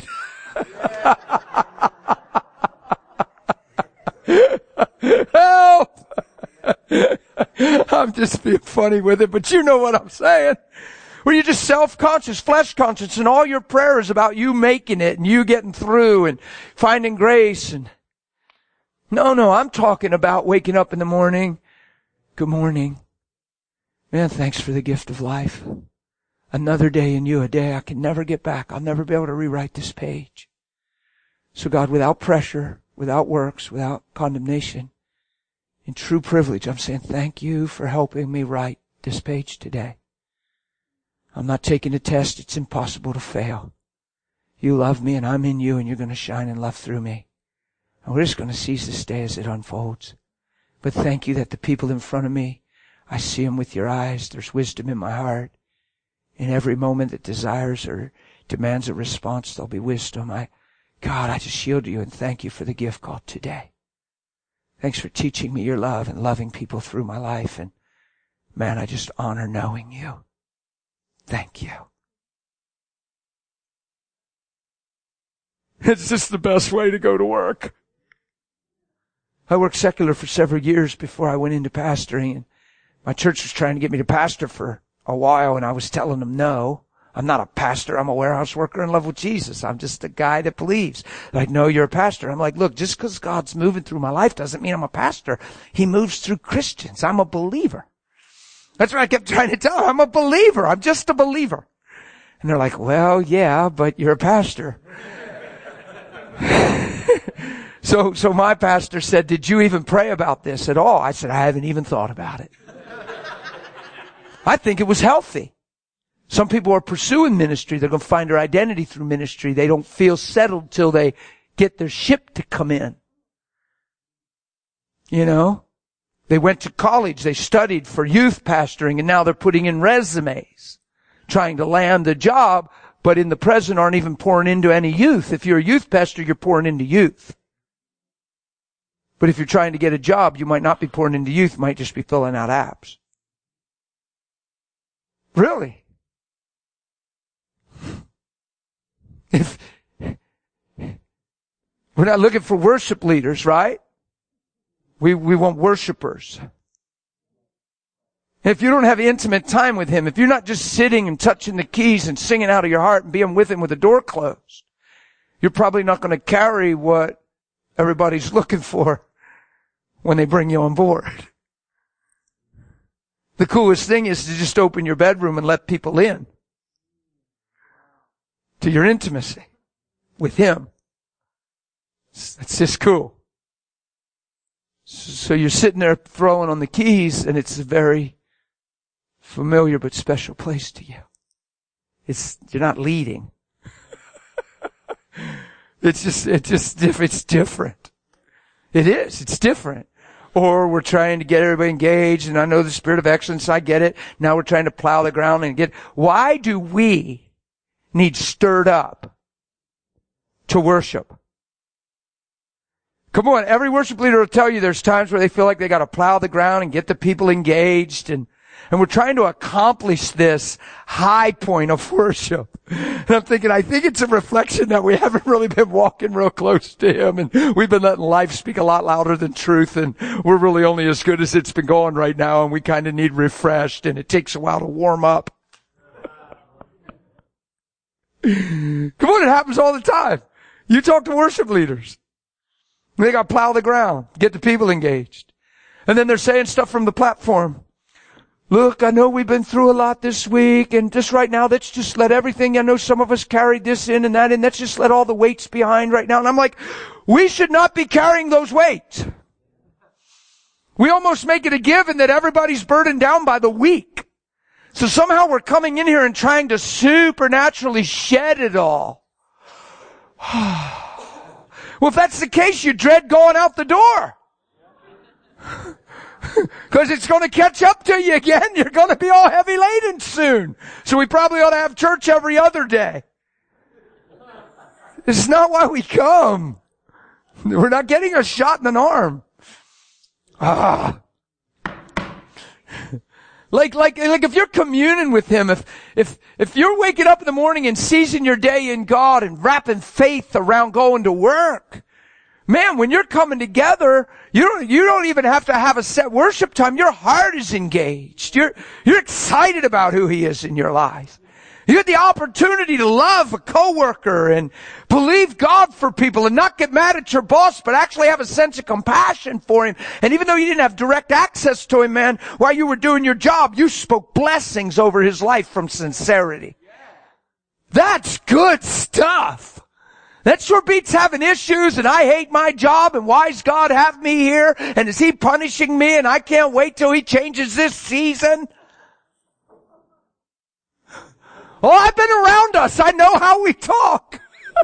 Help! I'm just being funny with it, but you know what I'm saying. Where you're just self-conscious, flesh-conscious, and all your prayer is about you making it and you getting through and finding grace. And no, I'm talking about waking up in the morning. Good morning. Man, thanks for the gift of life. Another day in you, a day I can never get back. I'll never be able to rewrite this page. So God, without pressure, without works, without condemnation, in true privilege, I'm saying thank you for helping me write this page today. I'm not taking a test. It's impossible to fail. You love me and I'm in you, and you're going to shine and love through me. And we're just going to seize this day as it unfolds. But thank you that the people in front of me, I see them with your eyes. There's wisdom in my heart. In every moment that desires or demands a response, there'll be wisdom. God, I just yield to you and thank you for the gift called today. Thanks for teaching me your love and loving people through my life. And man, I just honor knowing you. Thank you. It's just the best way to go to work. I worked secular for several years before I went into pastoring, and my church was trying to get me to pastor for a while, and I was telling them no. I'm not a pastor. I'm a warehouse worker in love with Jesus. I'm just a guy that believes. Like, no, you're a pastor. I'm like, look, just because God's moving through my life doesn't mean I'm a pastor. He moves through Christians. I'm a believer. That's what I kept trying to tell them. I'm a believer. I'm just a believer. And they're like, well, yeah, but you're a pastor. So my pastor said, did you even pray about this at all? I said, I haven't even thought about it. I think it was healthy. Some people are pursuing ministry. They're going to find their identity through ministry. They don't feel settled till they get their ship to come in. You know? They went to college. They studied for youth pastoring, and now they're putting in resumes, trying to land a job, but in the present aren't even pouring into any youth. If you're a youth pastor, you're pouring into youth. But if you're trying to get a job, you might not be pouring into youth. You might just be filling out apps. Really? If we're not looking for worship leaders, right? We want worshipers. If you don't have intimate time with Him, if you're not just sitting and touching the keys and singing out of your heart and being with Him with the door closed, you're probably not going to carry what everybody's looking for when they bring you on board. The coolest thing is to just open your bedroom and let people in to your intimacy with Him. That's just cool. So you're sitting there throwing on the keys, and it's a very familiar but special place to you. You're not leading. It's different. It is. It's different. Or we're trying to get everybody engaged, and I know the spirit of excellence, I get it. Now we're trying to plow the ground and why do we need stirred up to worship? Come on, every worship leader will tell you there's times where they feel like they got to plow the ground and get the people engaged, and we're trying to accomplish this high point of worship. And I'm thinking, I think it's a reflection that we haven't really been walking real close to Him, and we've been letting life speak a lot louder than truth, and we're really only as good as it's been going right now, and we kind of need refreshed, and it takes a while to warm up. Come on, it happens all the time. You talk to worship leaders. They got to plow the ground, get the people engaged. And then they're saying stuff from the platform. Look, I know we've been through a lot this week, and just right now, let's just let everything, I know some of us carried this in and that in, let's just let all the weights behind right now. And I'm like, we should not be carrying those weights. We almost make it a given that everybody's burdened down by the week. So somehow we're coming in here and trying to supernaturally shed it all. Well, if that's the case, you dread going out the door. Because it's going to catch up to you again. You're going to be all heavy laden soon. So we probably ought to have church every other day. This is not why we come. We're not getting a shot in an arm. Like if you're communing with Him, if you're waking up in the morning and seizing your day in God and wrapping faith around going to work, man, when you're coming together, you don't even have to have a set worship time. Your heart is engaged. You're excited about who He is in your life. You get the opportunity to love a coworker and believe God for people and not get mad at your boss, but actually have a sense of compassion for him. And even though you didn't have direct access to him, man, while you were doing your job, you spoke blessings over his life from sincerity. That's good stuff. That sure beats having issues and I hate my job and why's God have me here and is He punishing me and I can't wait till He changes this season. Oh, I've been around us. I know how we talk.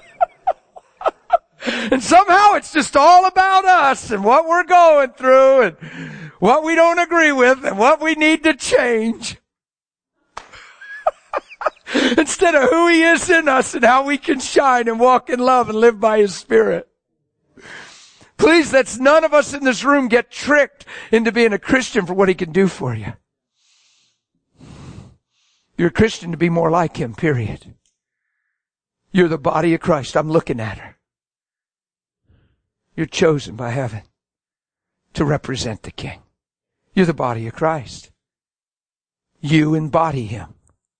And somehow it's just all about us and what we're going through and what we don't agree with and what we need to change. Instead of who He is in us and how we can shine and walk in love and live by His Spirit. Please, let's none of us in this room get tricked into being a Christian for what He can do for you. You're a Christian to be more like Him, period. You're the body of Christ. I'm looking at her. You're chosen by heaven to represent the King. You're the body of Christ. You embody Him.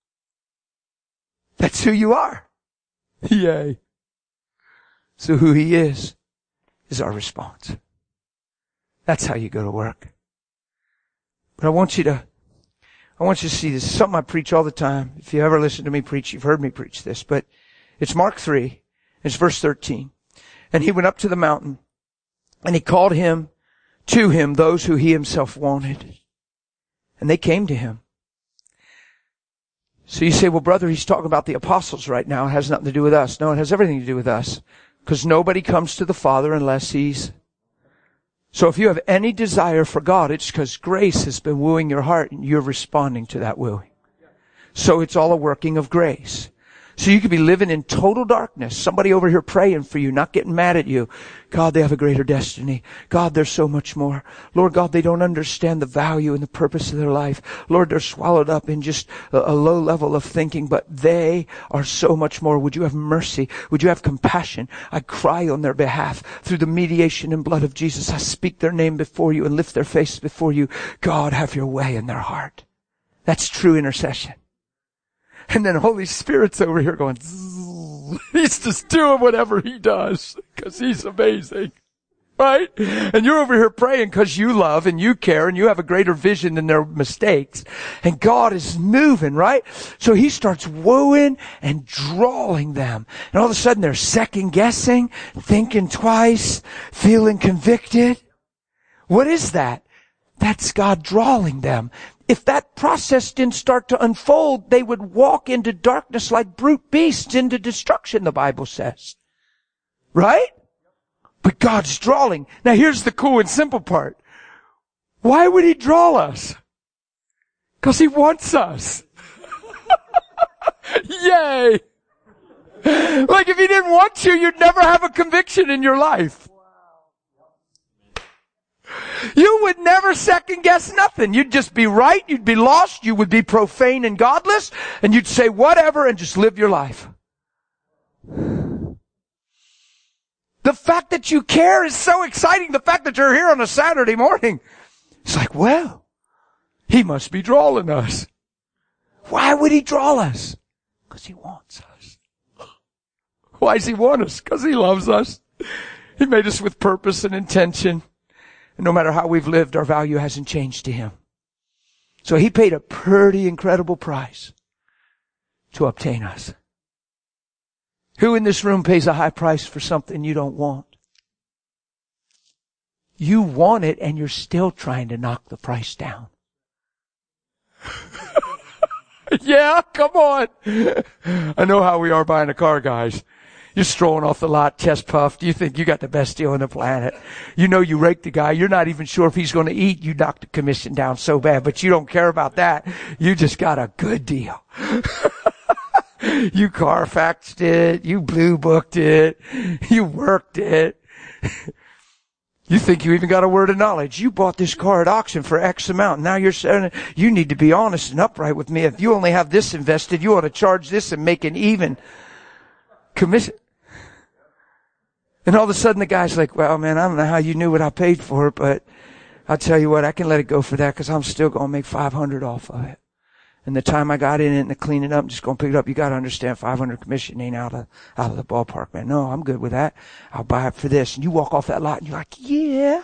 That's who you are. Yay. So who He is our response. That's how you go to work. But I want you to I want you to see this. It's something I preach all the time. If you ever listen to me preach, you've heard me preach this. But it's Mark 3. It's verse 13. And he went up to the mountain, and he called to him those who he himself wanted. And they came to him. So you say, well, brother, he's talking about the apostles right now. It has nothing to do with us. No, it has everything to do with us. Because nobody comes to the Father unless he's... So if you have any desire for God, it's because grace has been wooing your heart and you're responding to that wooing. So it's all a working of grace. So you could be living in total darkness. Somebody over here praying for you, not getting mad at you. God, they have a greater destiny. God, there's so much more. Lord God, they don't understand the value and the purpose of their life. Lord, they're swallowed up in just a low level of thinking, but they are so much more. Would you have mercy? Would you have compassion? I cry on their behalf through the mediation and blood of Jesus. I speak their name before you and lift their face before you. God, have your way in their heart. That's true intercession. And then Holy Spirit's over here going, he's just doing whatever he does because he's amazing. Right? And you're over here praying because you love and you care and you have a greater vision than their mistakes. And God is moving, right? So he starts wooing and drawing them. And all of a sudden they're second guessing, thinking twice, feeling convicted. What is that? That's God drawing them. If that process didn't start to unfold, they would walk into darkness like brute beasts into destruction, the Bible says. Right? But God's drawing. Now here's the cool and simple part. Why would he draw us? Because he wants us. Yay! Like if he didn't want you, you'd never have a conviction in your life. You would never second guess nothing. You'd just be right. You'd be lost. You would be profane and godless. And you'd say whatever and just live your life. The fact that you care is so exciting. The fact that you're here on a Saturday morning. It's like, well, he must be drawing us. Why would he draw us? Because he wants us. Why does he want us? Because he loves us. He made us with purpose and intention. And no matter how we've lived, our value hasn't changed to him. So he paid a pretty incredible price to obtain us. Who in this room pays a high price for something you don't want? You want it and you're still trying to knock the price down. Yeah, come on. I know how we are buying a car, guys. You're strolling off the lot, chest puffed. You think you got the best deal on the planet. You know you raked the guy. You're not even sure if he's going to eat. You knocked the commission down so bad, but you don't care about that. You just got a good deal. You Carfaxed it. You Blue Booked it. You worked it. You think you even got a word of knowledge. You bought this car at auction for X amount. Now you're saying you need to be honest and upright with me. If you only have this invested, you ought to charge this and make an even commission. And all of a sudden the guy's like, well, man, I don't know how you knew what I paid for it, but I'll tell you what, I can let it go for that because I'm still going to make 500 off of it. And the time I got in it and to clean it up, I'm just going to pick it up. You got to understand 500 commission ain't out of the ballpark, man. No, I'm good with that. I'll buy it for this. And you walk off that lot and you're like, yeah.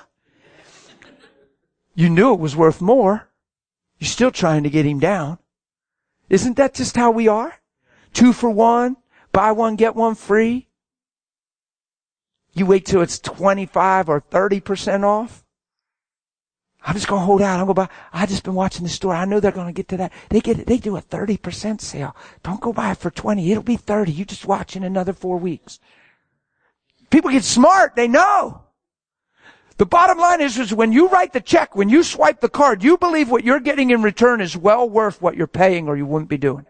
You knew it was worth more. You're still trying to get him down. Isn't that just how we are? 2 for 1. Buy one, get one free. You wait till it's 25 or 30% off. I'm just going to hold out. I'm going to buy. I just been watching the store. I know they're going to get to that. They do a 30% sale. Don't go buy it for 20. It'll be 30. You just watch in another 4 weeks. People get smart. They know. The bottom line is when you write the check, when you swipe the card, you believe what you're getting in return is well worth what you're paying or you wouldn't be doing it.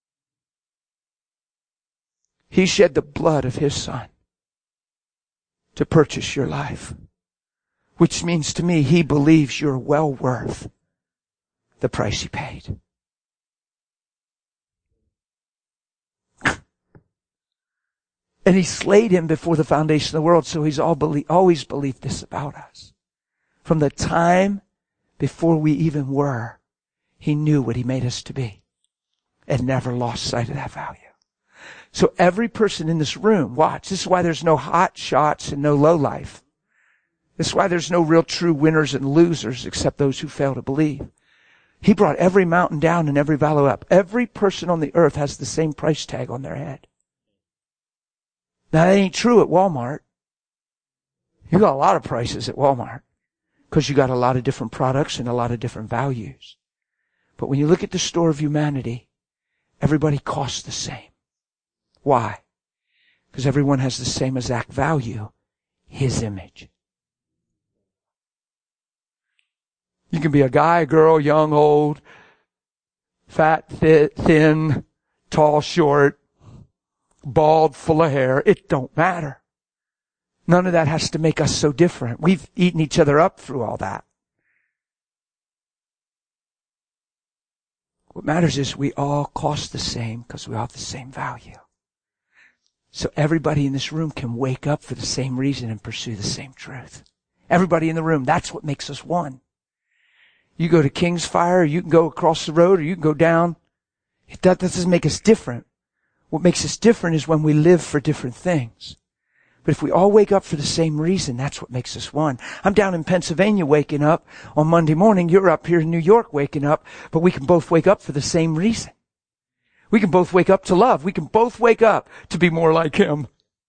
He shed the blood of his son to purchase your life. Which means to me, he believes you're well worth the price he paid. And he slayed him before the foundation of the world, so he's always believed this about us. From the time before we even were, he knew what he made us to be and never lost sight of that value. So every person in this room, watch, this is why there's no hot shots and no low life. This is why there's no real true winners and losers except those who fail to believe. He brought every mountain down and every valley up. Every person on the earth has the same price tag on their head. Now, that ain't true at Walmart. You got a lot of prices at Walmart because you got a lot of different products and a lot of different values. But when you look at the store of humanity, everybody costs the same. Why? Because everyone has the same exact value, His image. You can be a guy, girl, young, old, fat, thin, tall, short, bald, full of hair. It don't matter. None of that has to make us so different. We've eaten each other up through all that. What matters is we all cost the same because we all have the same value. So everybody in this room can wake up for the same reason and pursue the same truth. Everybody in the room, that's what makes us one. You go to King's Fire, you can go across the road, or you can go down. That doesn't make us different. What makes us different is when we live for different things. But if we all wake up for the same reason, that's what makes us one. I'm down in Pennsylvania waking up on Monday morning. You're up here in New York waking up, but we can both wake up for the same reason. We can both wake up to love. We can both wake up to be more like Him.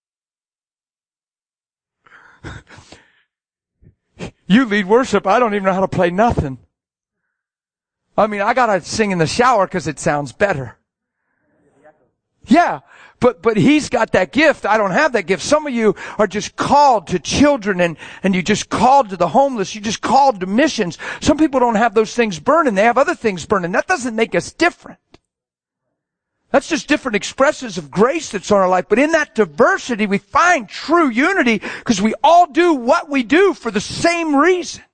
You lead worship. I don't even know how to play nothing. I mean, I gotta sing in the shower because it sounds better. Yeah, but He's got that gift. I don't have that gift. Some of you are just called to children and you just called to the homeless. You just called to missions. Some people don't have those things burning. They have other things burning. That doesn't make us different. That's just different expressions of grace that's on our life. But in that diversity, we find true unity because we all do what we do for the same reason.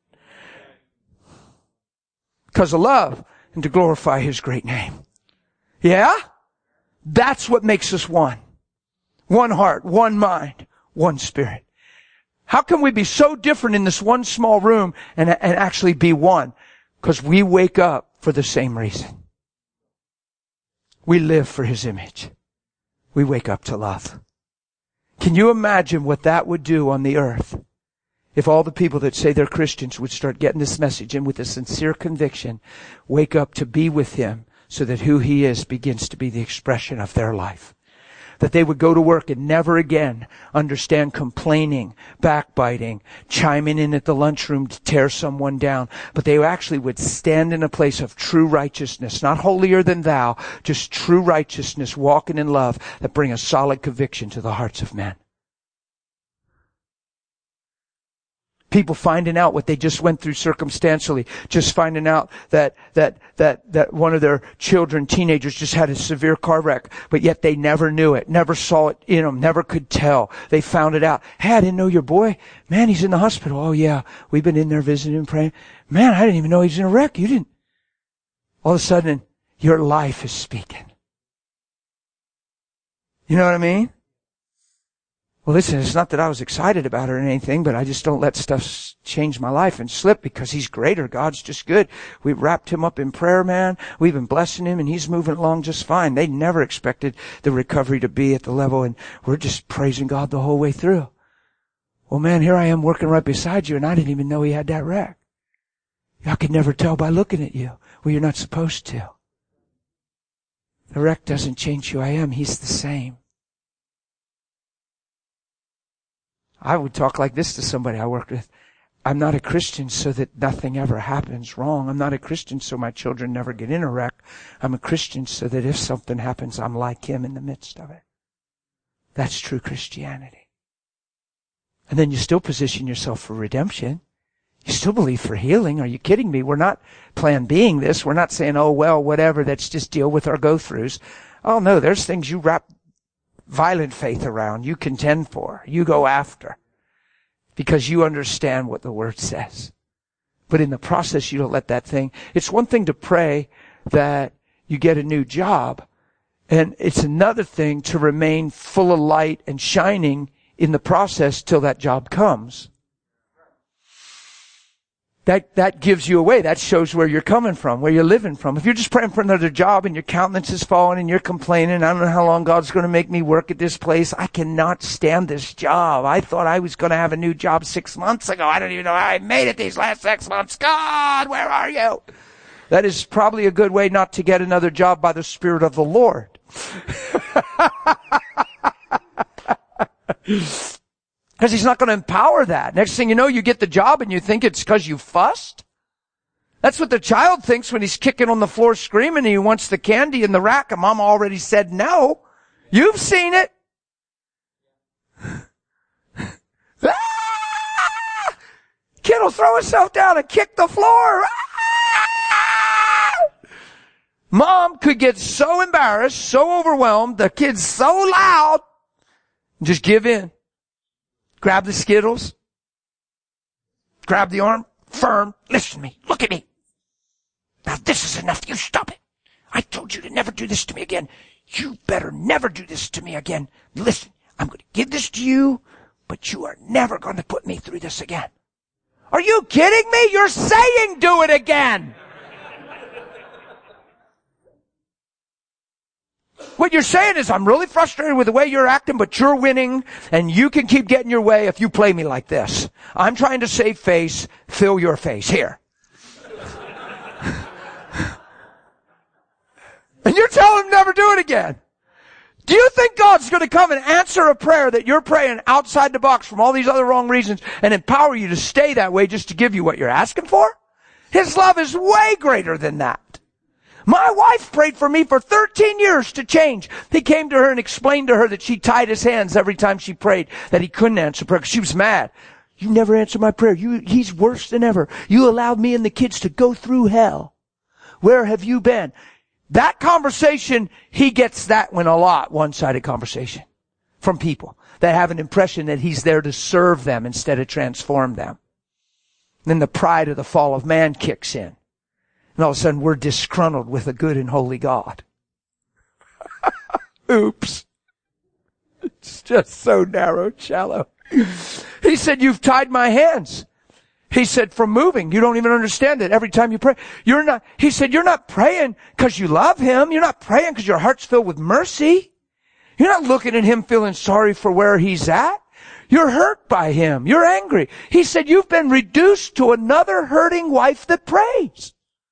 Because of love and to glorify His great name. Yeah? That's what makes us one. One heart, one mind, one spirit. How can we be so different in this one small room and actually be one? Because we wake up for the same reason. We live for His image. We wake up to love. Can you imagine what that would do on the earth if all the people that say they're Christians would start getting this message and with a sincere conviction wake up to be with Him so that who He is begins to be the expression of their life? That they would go to work and never again understand complaining, backbiting, chiming in at the lunchroom to tear someone down. But they actually would stand in a place of true righteousness, not holier than thou, just true righteousness, walking in love that bring a solid conviction to the hearts of men. People finding out what they just went through circumstantially, just finding out that one of their children, teenagers, just had a severe car wreck, but yet they never knew it, never saw it in them, never could tell. They found it out. Hey, I didn't know your boy. Man, he's in the hospital. Oh yeah, we've been in there visiting and praying. Man, I didn't even know he was in a wreck. You didn't. All of a sudden, your life is speaking. You know what I mean? Well, listen, it's not that I was excited about it or anything, but I just don't let stuff change my life and slip because He's greater. God's just good. We wrapped Him up in prayer, man. We've been blessing Him and He's moving along just fine. They never expected the recovery to be at the level, and we're just praising God the whole way through. Well, man, here I am working right beside you and I didn't even know he had that wreck. I could never tell by looking at you. Well, you're not supposed to. The wreck doesn't change who I am. He's the same. I would talk like this to somebody I worked with. I'm not a Christian so that nothing ever happens wrong. I'm not a Christian so my children never get in a wreck. I'm a Christian so that if something happens, I'm like Him in the midst of it. That's true Christianity. And then you still position yourself for redemption. You still believe for healing. Are you kidding me? We're not plan Bing this. We're not saying, oh, well, whatever, let's just deal with our go-throughs. Oh, no, there's things you wrap violent faith around, you contend for, you go after, because you understand what the Word says. But in the process, you don't let that thing. It's one thing to pray that you get a new job, and it's another thing to remain full of light and shining in the process till that job comes. That gives you away. That shows where you're coming from, where you're living from. If you're just praying for another job and your countenance is falling and you're complaining, I don't know how long God's going to make me work at this place. I cannot stand this job. I thought I was going to have a new job 6 months ago. I don't even know how I made it these last 6 months. God, where are you? That is probably a good way not to get another job by the Spirit of the Lord. Because he's not going to empower that. Next thing you know, you get the job and you think it's because you fussed. That's what the child thinks when he's kicking on the floor screaming and he wants the candy in the rack and mom already said no. You've seen it. Kid will throw himself down and kick the floor. Mom could get so embarrassed, so overwhelmed, the kid's so loud, just give in. Grab the Skittles. Grab the arm. Firm. Listen to me. Look at me. Now this is enough. You stop it. I told you to never do this to me again. You better never do this to me again. Listen, I'm going to give this to you, but you are never going to put me through this again. Are you kidding me? You're saying do it again. What you're saying is, I'm really frustrated with the way you're acting, but you're winning, and you can keep getting your way if you play me like this. I'm trying to save face. Fill your face. Here. And you're telling him never do it again. Do you think God's going to come and answer a prayer that you're praying outside the box from all these other wrong reasons and empower you to stay that way just to give you what you're asking for? His love is way greater than that. My wife prayed for me for 13 years to change. He came to her and explained to her that she tied his hands every time she prayed, that he couldn't answer prayer because she was mad. You never answer my prayer. He's worse than ever. You allowed me and the kids to go through hell. Where have you been? That conversation, he gets that one a lot, one-sided conversation from people that have an impression that he's there to serve them instead of transform them. Then the pride of the fall of man kicks in. And all of a sudden, we're disgruntled with a good and holy God. Oops. It's just so narrow, shallow. He said, you've tied my hands. He said, from moving. You don't even understand it. Every time you pray, he said, you're not praying because you love him. You're not praying because your heart's filled with mercy. You're not looking at him feeling sorry for where he's at. You're hurt by him. You're angry. He said, you've been reduced to another hurting wife that prays.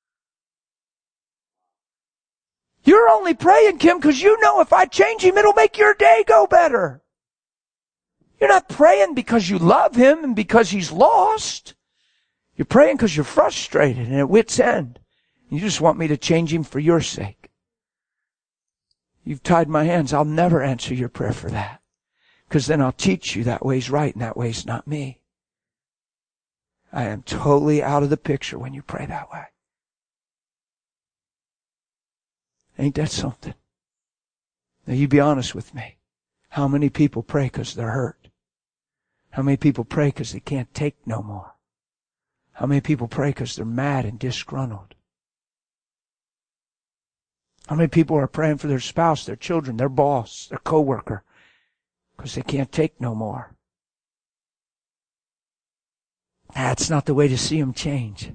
You're only praying, Kim, because you know if I change him, it'll make your day go better. You're not praying because you love him and because he's lost. You're praying because you're frustrated and at wit's end. You just want me to change him for your sake. You've tied my hands. I'll never answer your prayer for that. Because then I'll teach you that way's right and that way's not me. I am totally out of the picture when you pray that way. Ain't that something? Now you be honest with me. How many people pray because they're hurt? How many people pray because they can't take no more? How many people pray because they're mad and disgruntled? How many people are praying for their spouse, their children, their boss, their coworker because they can't take no more? That's not the way to see them change.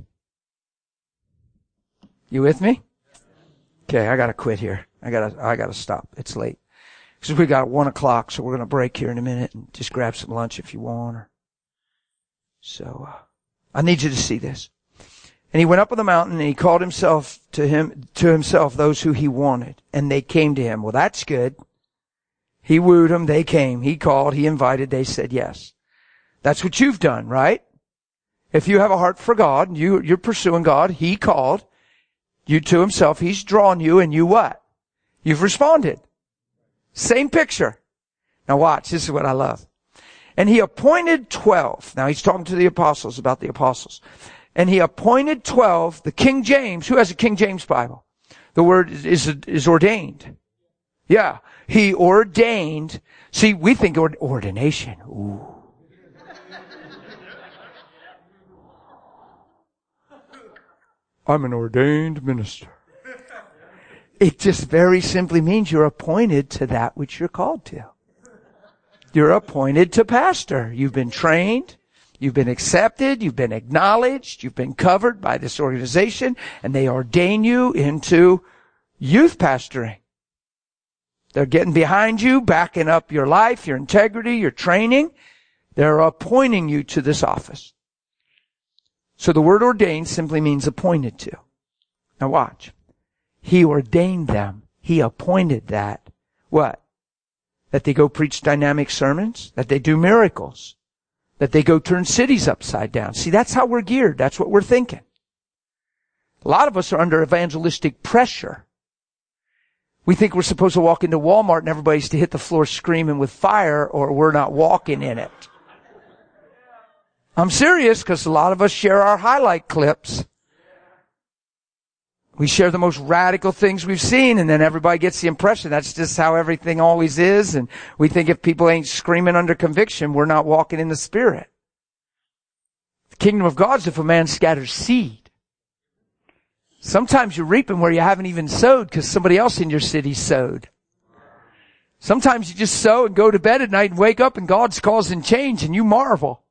You with me? Okay, I gotta quit here. I gotta stop. It's late. Because we got 1 o'clock, so we're gonna break here in a minute and just grab some lunch if you want. So, I need you to see this. And he went up on the mountain and he called to himself those who he wanted. And they came to him. Well, that's good. He wooed them. They came. He called. He invited. They said yes. That's what you've done, right? If you have a heart for God, you're pursuing God. He called you to himself. He's drawn you and you what? You've responded. Same picture. Now watch. This is what I love. And he appointed 12. Now he's talking to the apostles about the apostles. And he appointed 12, the King James. Who has a King James Bible? The word is ordained. Yeah. He ordained. See, we think ordination. Ooh. I'm an ordained minister. It just very simply means you're appointed to that which you're called to. You're appointed to pastor. You've been trained. You've been accepted. You've been acknowledged. You've been covered by this organization, and they ordain you into youth pastoring. They're getting behind you, backing up your life, your integrity, your training. They're appointing you to this office. So the word ordained simply means appointed to. Now watch. He ordained them. He appointed that. What? That they go preach dynamic sermons? That they do miracles? That they go turn cities upside down? See, that's how we're geared. That's what we're thinking. A lot of us are under evangelistic pressure. We think we're supposed to walk into Walmart and everybody's to hit the floor screaming with fire, or we're not walking in it. I'm serious, because a lot of us share our highlight clips. We share the most radical things we've seen, and then everybody gets the impression that's just how everything always is, and we think if people ain't screaming under conviction, we're not walking in the Spirit. The kingdom of God is if a man scatters seed. Sometimes you're reaping where you haven't even sowed because somebody else in your city sowed. Sometimes you just sow and go to bed at night and wake up and God's causing change and you marvel.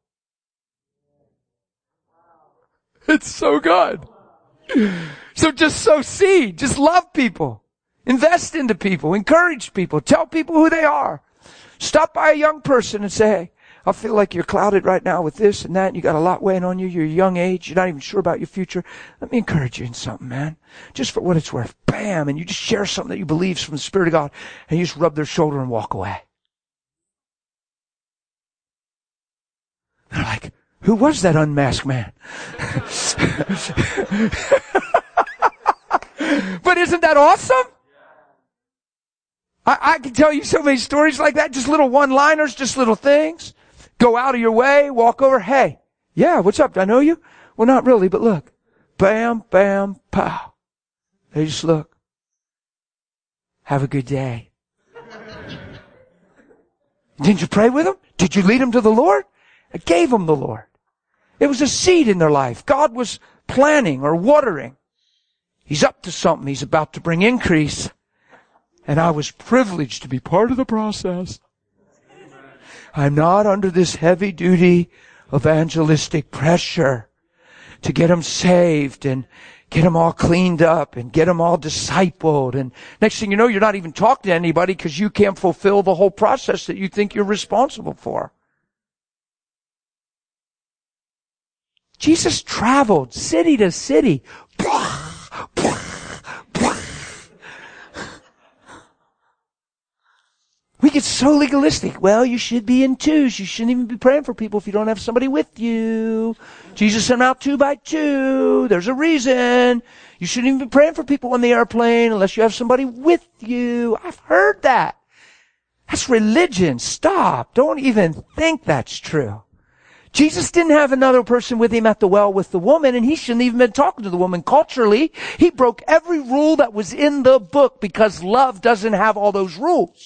It's so good. So just sow seed. Just love people. Invest into people. Encourage people. Tell people who they are. Stop by a young person and say, hey, I feel like you're clouded right now with this and that, and you got a lot weighing on you. You're a young age. You're not even sure about your future. Let me encourage you in something, man. Just for what it's worth. Bam! And you just share something that you believe is from the Spirit of God, and you just rub their shoulder and walk away. They're like, who was that unmasked man? But isn't that awesome? I can tell you so many stories like that. Just little one-liners, just little things. Go out of your way, walk over. Hey, yeah, what's up? Do I know you? Well, not really, but look. Bam, bam, pow. They just look. Have a good day. Didn't you pray with them? Did you lead them to the Lord? I gave them the Lord. It was a seed in their life. God was planting or watering. He's up to something. He's about to bring increase. And I was privileged to be part of the process. I'm not under this heavy-duty evangelistic pressure to get them saved and get them all cleaned up and get them all discipled. And next thing you know, you're not even talking to anybody because you can't fulfill the whole process that you think you're responsible for. Jesus traveled city to city. We get so legalistic. Well, you should be in twos. You shouldn't even be praying for people if you don't have somebody with you. Jesus sent them out 2 by 2. There's a reason. You shouldn't even be praying for people on the airplane unless you have somebody with you. I've heard that. That's religion. Stop. Don't even think that's true. Jesus didn't have another person with him at the well with the woman, and he shouldn't even been talking to the woman. Culturally, he broke every rule that was in the book because love doesn't have all those rules.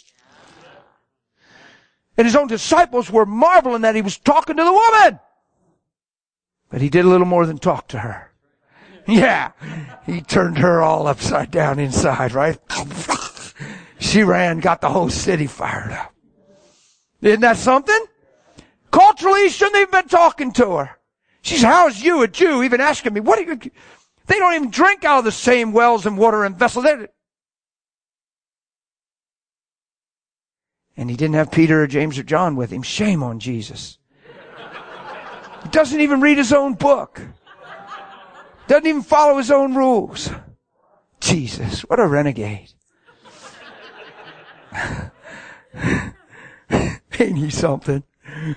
And his own disciples were marveling that he was talking to the woman. But he did a little more than talk to her. Yeah. He turned her all upside down inside, right? She ran, got the whole city fired up. Isn't that something? Culturally, he shouldn't have been talking to her. She said, how is you, a Jew, even asking me? What are you? They don't even drink out of the same wells and water and vessels. And he didn't have Peter or James or John with him. Shame on Jesus. He doesn't even read his own book. Doesn't even follow his own rules. Jesus, what a renegade. Ain't he something?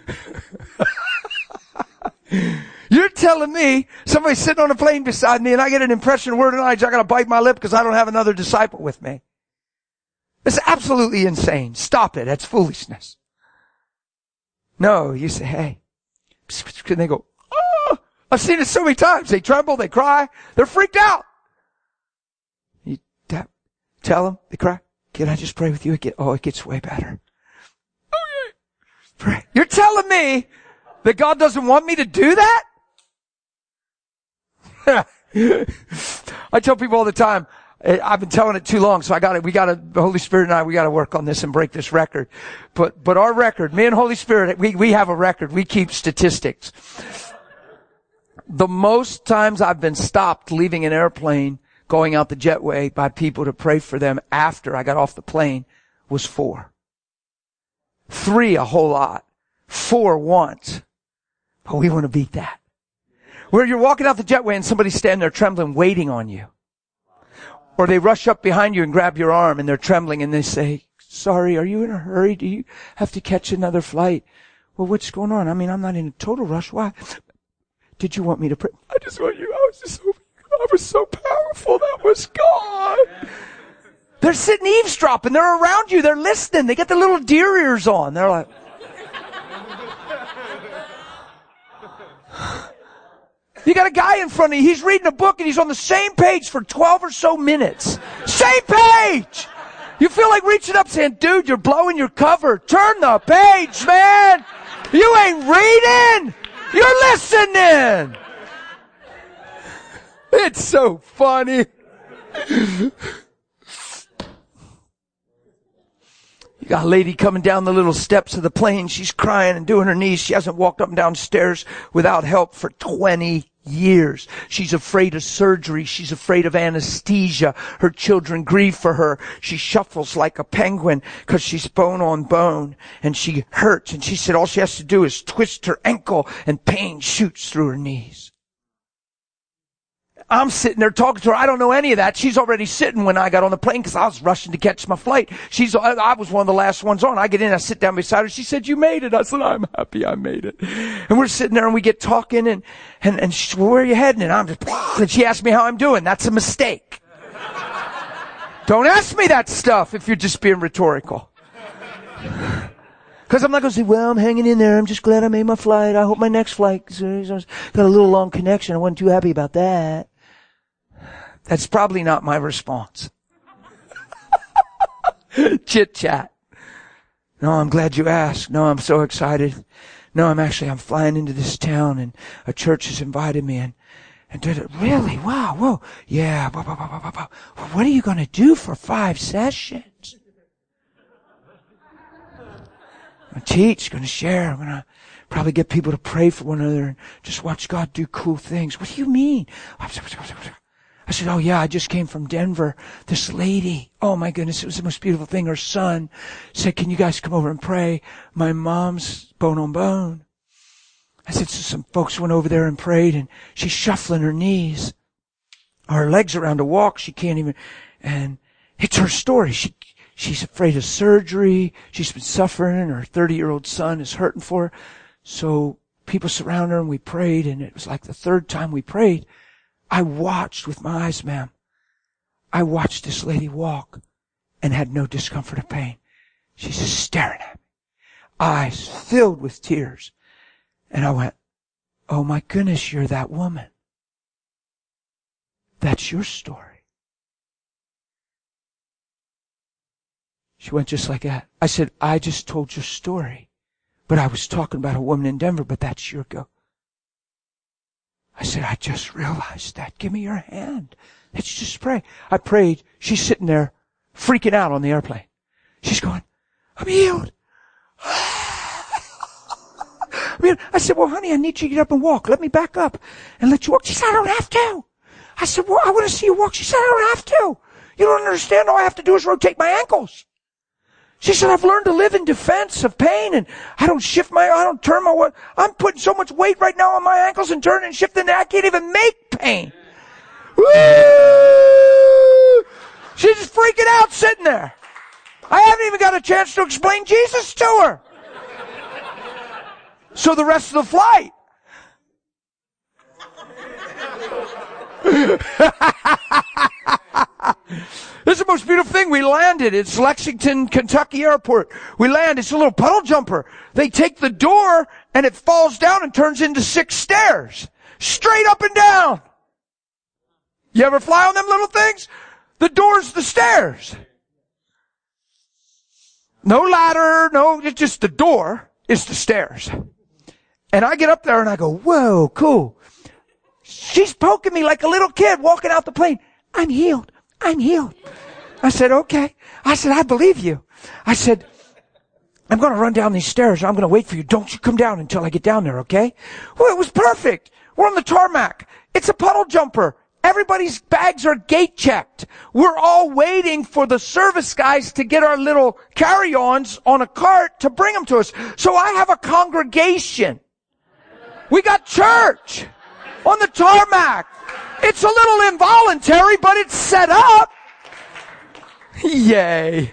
You're telling me somebody's sitting on a plane beside me and I get an impression of word of knowledge, I gotta bite my lip because I don't have another disciple with me. It's absolutely insane. Stop it. That's foolishness. No, you say, hey. And they go, oh! I've seen it so many times. They tremble, they cry, they're freaked out. You tell them, they cry. Can I just pray with you? It gets way better. Okay. Pray. You're telling me that God doesn't want me to do that? I tell people all the time, I've been telling it too long, so the Holy Spirit and I, we gotta work on this and break this record. But our record, me and Holy Spirit, we have a record. We keep statistics. The most times I've been stopped leaving an airplane, going out the jetway by people to pray for them after I got off the plane was 4. 3 a whole lot. 4 once. But we want to beat that. Where you're walking out the jetway and somebody's standing there trembling, waiting on you. Or they rush up behind you and grab your arm and they're trembling and they say, sorry, are you in a hurry? Do you have to catch another flight? Well, what's going on? I mean, I'm not in a total rush. Why? Did you want me to pray? I just want you. I was so powerful. That was God. They're sitting eavesdropping. They're around you. They're listening. They get the little deer ears on. They're like, you got a guy in front of you. He's reading a book and he's on the same page for 12 or so minutes. Same page! You feel like reaching up saying, dude, you're blowing your cover. Turn the page, man. You ain't reading. You're listening. It's so funny. You got a lady coming down the little steps of the plane. She's crying and doing her knees. She hasn't walked up and down stairs without help for 20 years. She's afraid of surgery. She's afraid of anesthesia. Her children grieve for her. She shuffles like a penguin because she's bone on bone and she hurts. And she said all she has to do is twist her ankle and pain shoots through her knees. I'm sitting there talking to her. I don't know any of that. She's already sitting when I got on the plane because I was rushing to catch my flight. I was one of the last ones on. I get in, I sit down beside her. She said, you made it. I said, I'm happy I made it. And we're sitting there and we get talking and she said, well, where are you heading? And I'm just, and she asked me how I'm doing. That's a mistake. Don't ask me that stuff if you're just being rhetorical. Because I'm not going to say, well, I'm hanging in there. I'm just glad I made my flight. I hope my next flight got a little long connection. I wasn't too happy about that. That's probably not my response. Chit chat. No, I'm glad you asked. No, I'm so excited. No, I'm flying into this town and a church has invited me and did it. Really? Wow. Whoa. Yeah. What are you going to do for 5 sessions? I'm going to teach, going to share. I'm going to probably get people to pray for one another and just watch God do cool things. What do you mean? I said, oh yeah, I just came from Denver. This lady, oh my goodness, it was the most beautiful thing. Her son said, can you guys come over and pray? My mom's bone on bone. I said, so some folks went over there and prayed and she's shuffling her knees. Her legs around to walk. She can't even, and it's her story. She's afraid of surgery. She's been suffering. Her 30-year-old son is hurting for her. So people surround her and we prayed and it was like the 3rd time we prayed. I watched with my eyes, ma'am. I watched this lady walk and had no discomfort or pain. She's just staring at me. Eyes filled with tears. And I went, oh my goodness, you're that woman. That's your story. She went just like that. I said, I just told your story. But I was talking about a woman in Denver, but that's your go. I said, I just realized that. Give me your hand. Let's just pray. I prayed. She's sitting there freaking out on the airplane. She's going, I'm healed. I said, well, honey, I need you to get up and walk. Let me back up and let you walk. She said, I don't have to. I said, well, I want to see you walk. She said, I don't have to. You don't understand. All I have to do is rotate my ankles. She said, I've learned to live in defense of pain and I don't turn my weight. I'm putting so much weight right now on my ankles and turning and shifting that I can't even make pain. Woo! She's just freaking out sitting there. I haven't even got a chance to explain Jesus to her. So the rest of the flight. This is the most beautiful thing. We landed. It's Lexington, Kentucky airport. We land. It's a little puddle jumper. They take the door and it falls down and turns into 6 stairs. Straight up and down. You ever fly on them little things? The door's the stairs. No ladder, it's just the door is the stairs. And I get up there and I go, whoa, cool. She's poking me like a little kid walking out the plane. I'm healed. I'm healed. I said, okay. I said, I believe you. I said, I'm going to run down these stairs. I'm going to wait for you. Don't you come down until I get down there, okay? Well, it was perfect. We're on the tarmac. It's a puddle jumper. Everybody's bags are gate checked. We're all waiting for the service guys to get our little carry-ons on a cart to bring them to us. So I have a congregation. We got church on the tarmac. It's a little involuntary, but it's set up. Yay.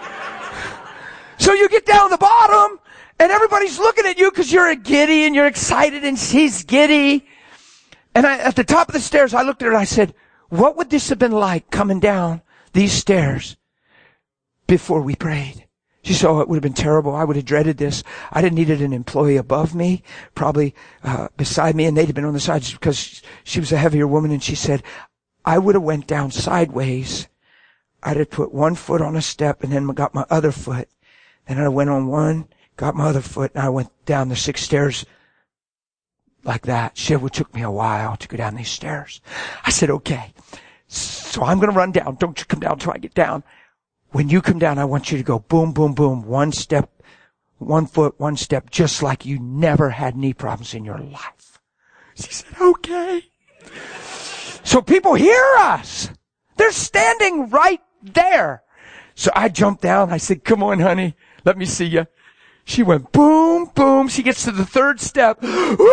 So you get down the bottom and everybody's looking at you because you're giddy and you're excited and she's giddy. And at the top of the stairs, I looked at her and I said, what would this have been like coming down these stairs before we prayed? She said, oh, it would have been terrible. I would have dreaded this. I'd have needed an employee above me, probably beside me, and they'd have been on the sides because she was a heavier woman. And she said, I would have went down sideways. I'd have put one foot on a step and then got my other foot. Then I went on one, got my other foot, and I went down the 6 stairs like that. Shit, it took me a while to go down these stairs. I said, okay, so I'm going to run down. Don't you come down until I get down. When you come down, I want you to go boom, boom, boom, 1 step, 1 foot, 1 step, just like you never had knee problems in your life. She said, okay. So people hear us. They're standing right there. So I jumped down. I said, come on, honey. Let me see you. She went boom, boom. She gets to the 3rd step. Woo!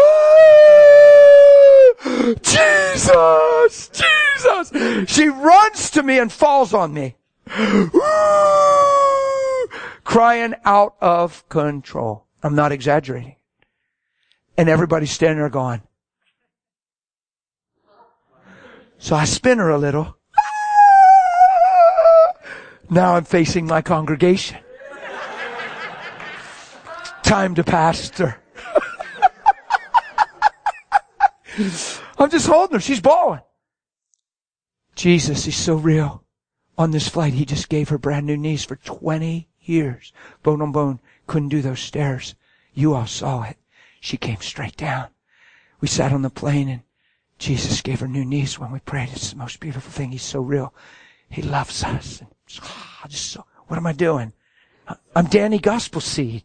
Jesus! Jesus! She runs to me and falls on me. Crying out of control. I'm not exaggerating. And everybody's standing there going. So I spin her a little. Now I'm facing my congregation. Time to pastor. I'm just holding her. She's bawling. Jesus, he's so real. On this flight, he just gave her brand new knees for 20 years. Bone on bone. Couldn't do those stairs. You all saw it. She came straight down. We sat on the plane and Jesus gave her new knees when we prayed. It's the most beautiful thing. He's so real. He loves us. What am I doing? I'm Danny Gospel Seed.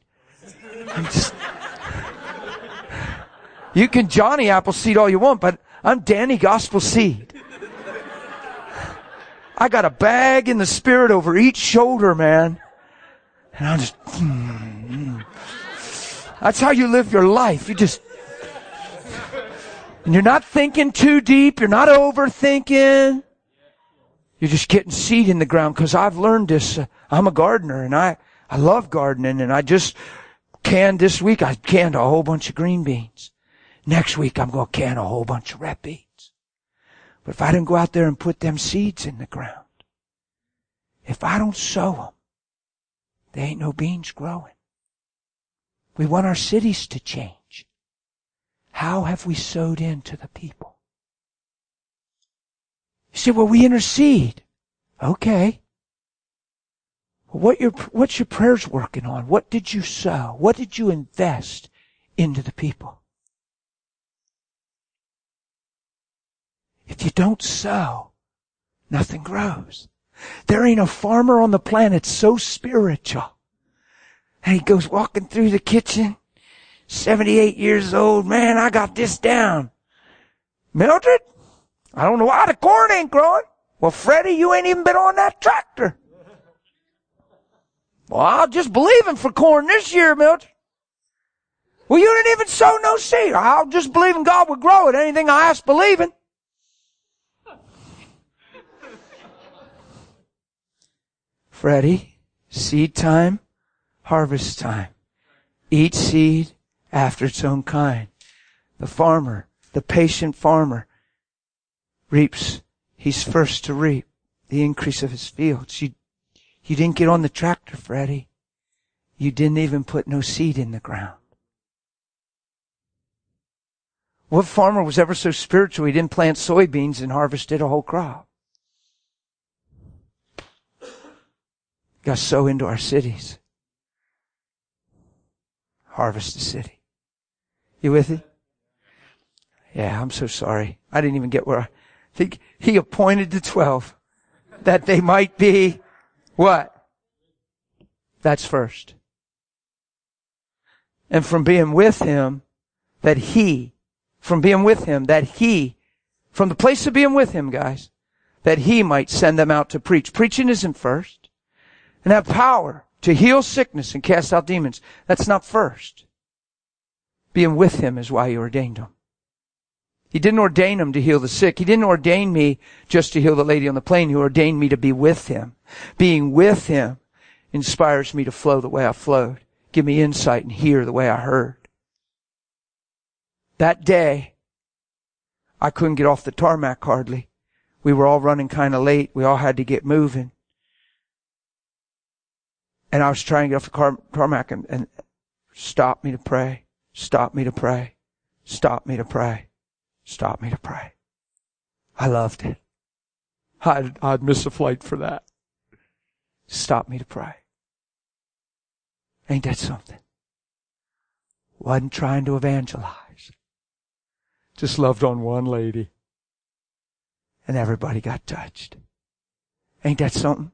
You can Johnny Appleseed all you want, but I'm Danny Gospel Seed. I got a bag in the spirit over each shoulder, man. And I'm just, That's how you live your life. And you're not thinking too deep. You're not overthinking. You're just getting seed in the ground. Because I've learned this. I'm a gardener and I love gardening. And I just canned this week. I canned a whole bunch of green beans. Next week I'm going to can a whole bunch of red beans. But if I didn't go out there and put them seeds in the ground, if I don't sow them, there ain't no beans growing. We want our cities to change. How have we sowed into the people? You say, well, we intercede. Okay. Well, what's your prayers working on? What did you sow? What did you invest into the people? If you don't sow, nothing grows. There ain't a farmer on the planet so spiritual. And he goes walking through the kitchen, 78 years old. Man, I got this down. Mildred, I don't know why the corn ain't growing. Well, Freddie, you ain't even been on that tractor. Well, I'll just believe him for corn this year, Mildred. Well, you didn't even sow no seed. I'll just believe in God will grow it. Anything I ask, believing. Freddie, seed time, harvest time. Each seed after its own kind. The farmer, the patient farmer, reaps. He's first to reap the increase of his fields. You didn't get on the tractor, Freddie. You didn't even put no seed in the ground. What farmer was ever so spiritual he didn't plant soybeans and harvested a whole crop? Got to sow into our cities. Harvest the city. You with it? Yeah, I'm so sorry. I didn't even get where I think he appointed the 12 that they might be what? That's first. And from being with him, from the place of being with him, guys, that he might send them out to preach. Preaching isn't first. And have power to heal sickness and cast out demons. That's not first. Being with him is why he ordained them. He didn't ordain him to heal the sick. He didn't ordain me just to heal the lady on the plane. He ordained me to be with him. Being with him inspires me to flow the way I flowed. Give me insight and hear the way I heard. That day, I couldn't get off the tarmac hardly. We were all running kind of late. We all had to get moving. And I was trying to get off the tarmac and stop me to pray. Stop me to pray. Stop me to pray. Stop me to pray. I loved it. I'd miss a flight for that. Stop me to pray. Ain't that something? Wasn't trying to evangelize. Just loved on one lady. And everybody got touched. Ain't that something?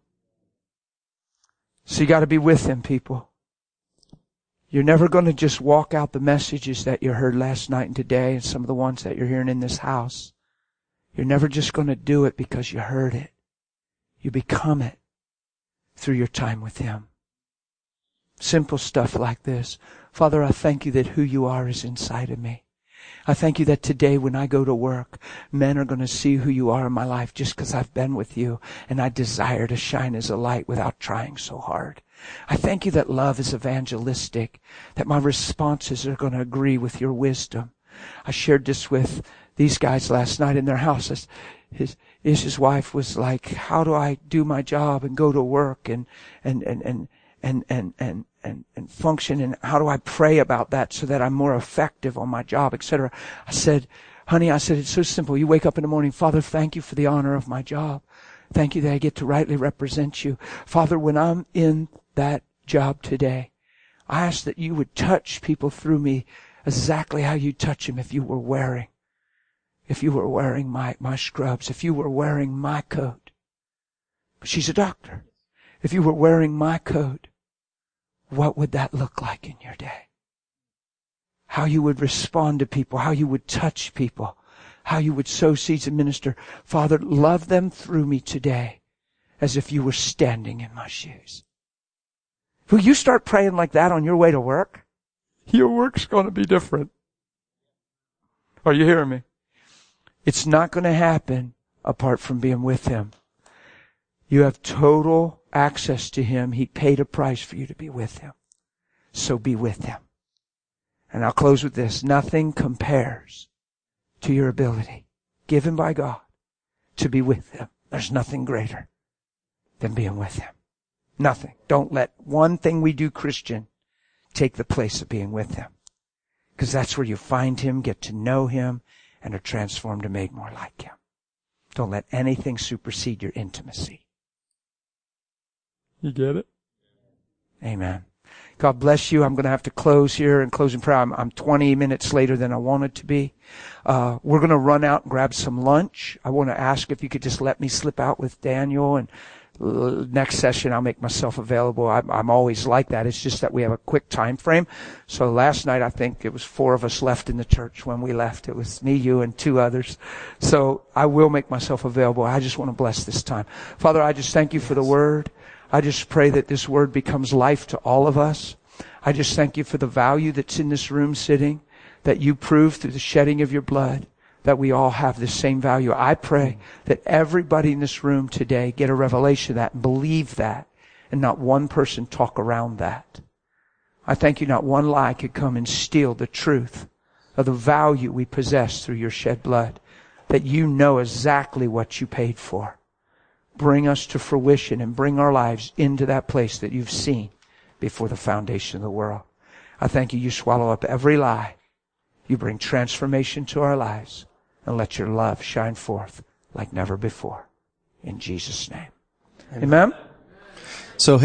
So you got to be with them, people. You're never going to just walk out the messages that you heard last night and today and some of the ones that you're hearing in this house. You're never just going to do it because you heard it. You become it through your time with Him. Simple stuff like this. Father, I thank you that who you are is inside of me. I thank you that today when I go to work, men are going to see who you are in my life just because I've been with you and I desire to shine as a light without trying so hard. I thank you that love is evangelistic, that my responses are going to agree with your wisdom. I shared this with these guys last night in their house. His wife was like, how do I do my job and go to work and function, and how do I pray about that so that I'm more effective on my job, etc. I said, honey, it's so simple. You wake up in the morning, Father, thank you for the honor of my job. Thank you that I get to rightly represent you. Father, when I'm in that job today, I ask that you would touch people through me exactly how you touch them if you were wearing my scrubs, if you were wearing my coat. But she's a doctor. If you were wearing my coat, what would that look like in your day? How you would respond to people, how you would touch people, how you would sow seeds and minister. Father, love them through me today as if you were standing in my shoes. Will you start praying like that on your way to work? Your work's going to be different. Are you hearing me? It's not going to happen apart from being with Him. You have total access to Him. He paid a price for you to be with Him. So be with Him. And I'll close with this. Nothing compares to your ability, given by God, to be with Him. There's nothing greater than being with Him. Nothing. Don't let one thing we do Christian take the place of being with Him. Because that's where you find Him, get to know Him, and are transformed and made more like Him. Don't let anything supersede your intimacy. You get it? Amen. God bless you. I'm going to have to close here and close in prayer. I'm 20 minutes later than I wanted to be. We're going to run out and grab some lunch. I want to ask if you could just let me slip out with Daniel, and next session I'll make myself available. I'm always like that. It's just that we have a quick time frame. So last night I think it was 4 of us left in the church when we left. It was me, you, and 2 others. So I will make myself available. I just want to bless this time. Father, I just thank you for the word. I just pray that this word becomes life to all of us. I just thank you for the value that's in this room sitting, that you prove through the shedding of your blood that we all have the same value. I pray that everybody in this room today get a revelation of that and believe that, and not one person talk around that. I thank you not one lie could come and steal the truth of the value we possess through your shed blood, that you know exactly what you paid for. Bring us to fruition and bring our lives into that place that you've seen before the foundation of the world. I thank you. You swallow up every lie. You bring transformation to our lives, and let your love shine forth like never before. In Jesus' name. Amen. So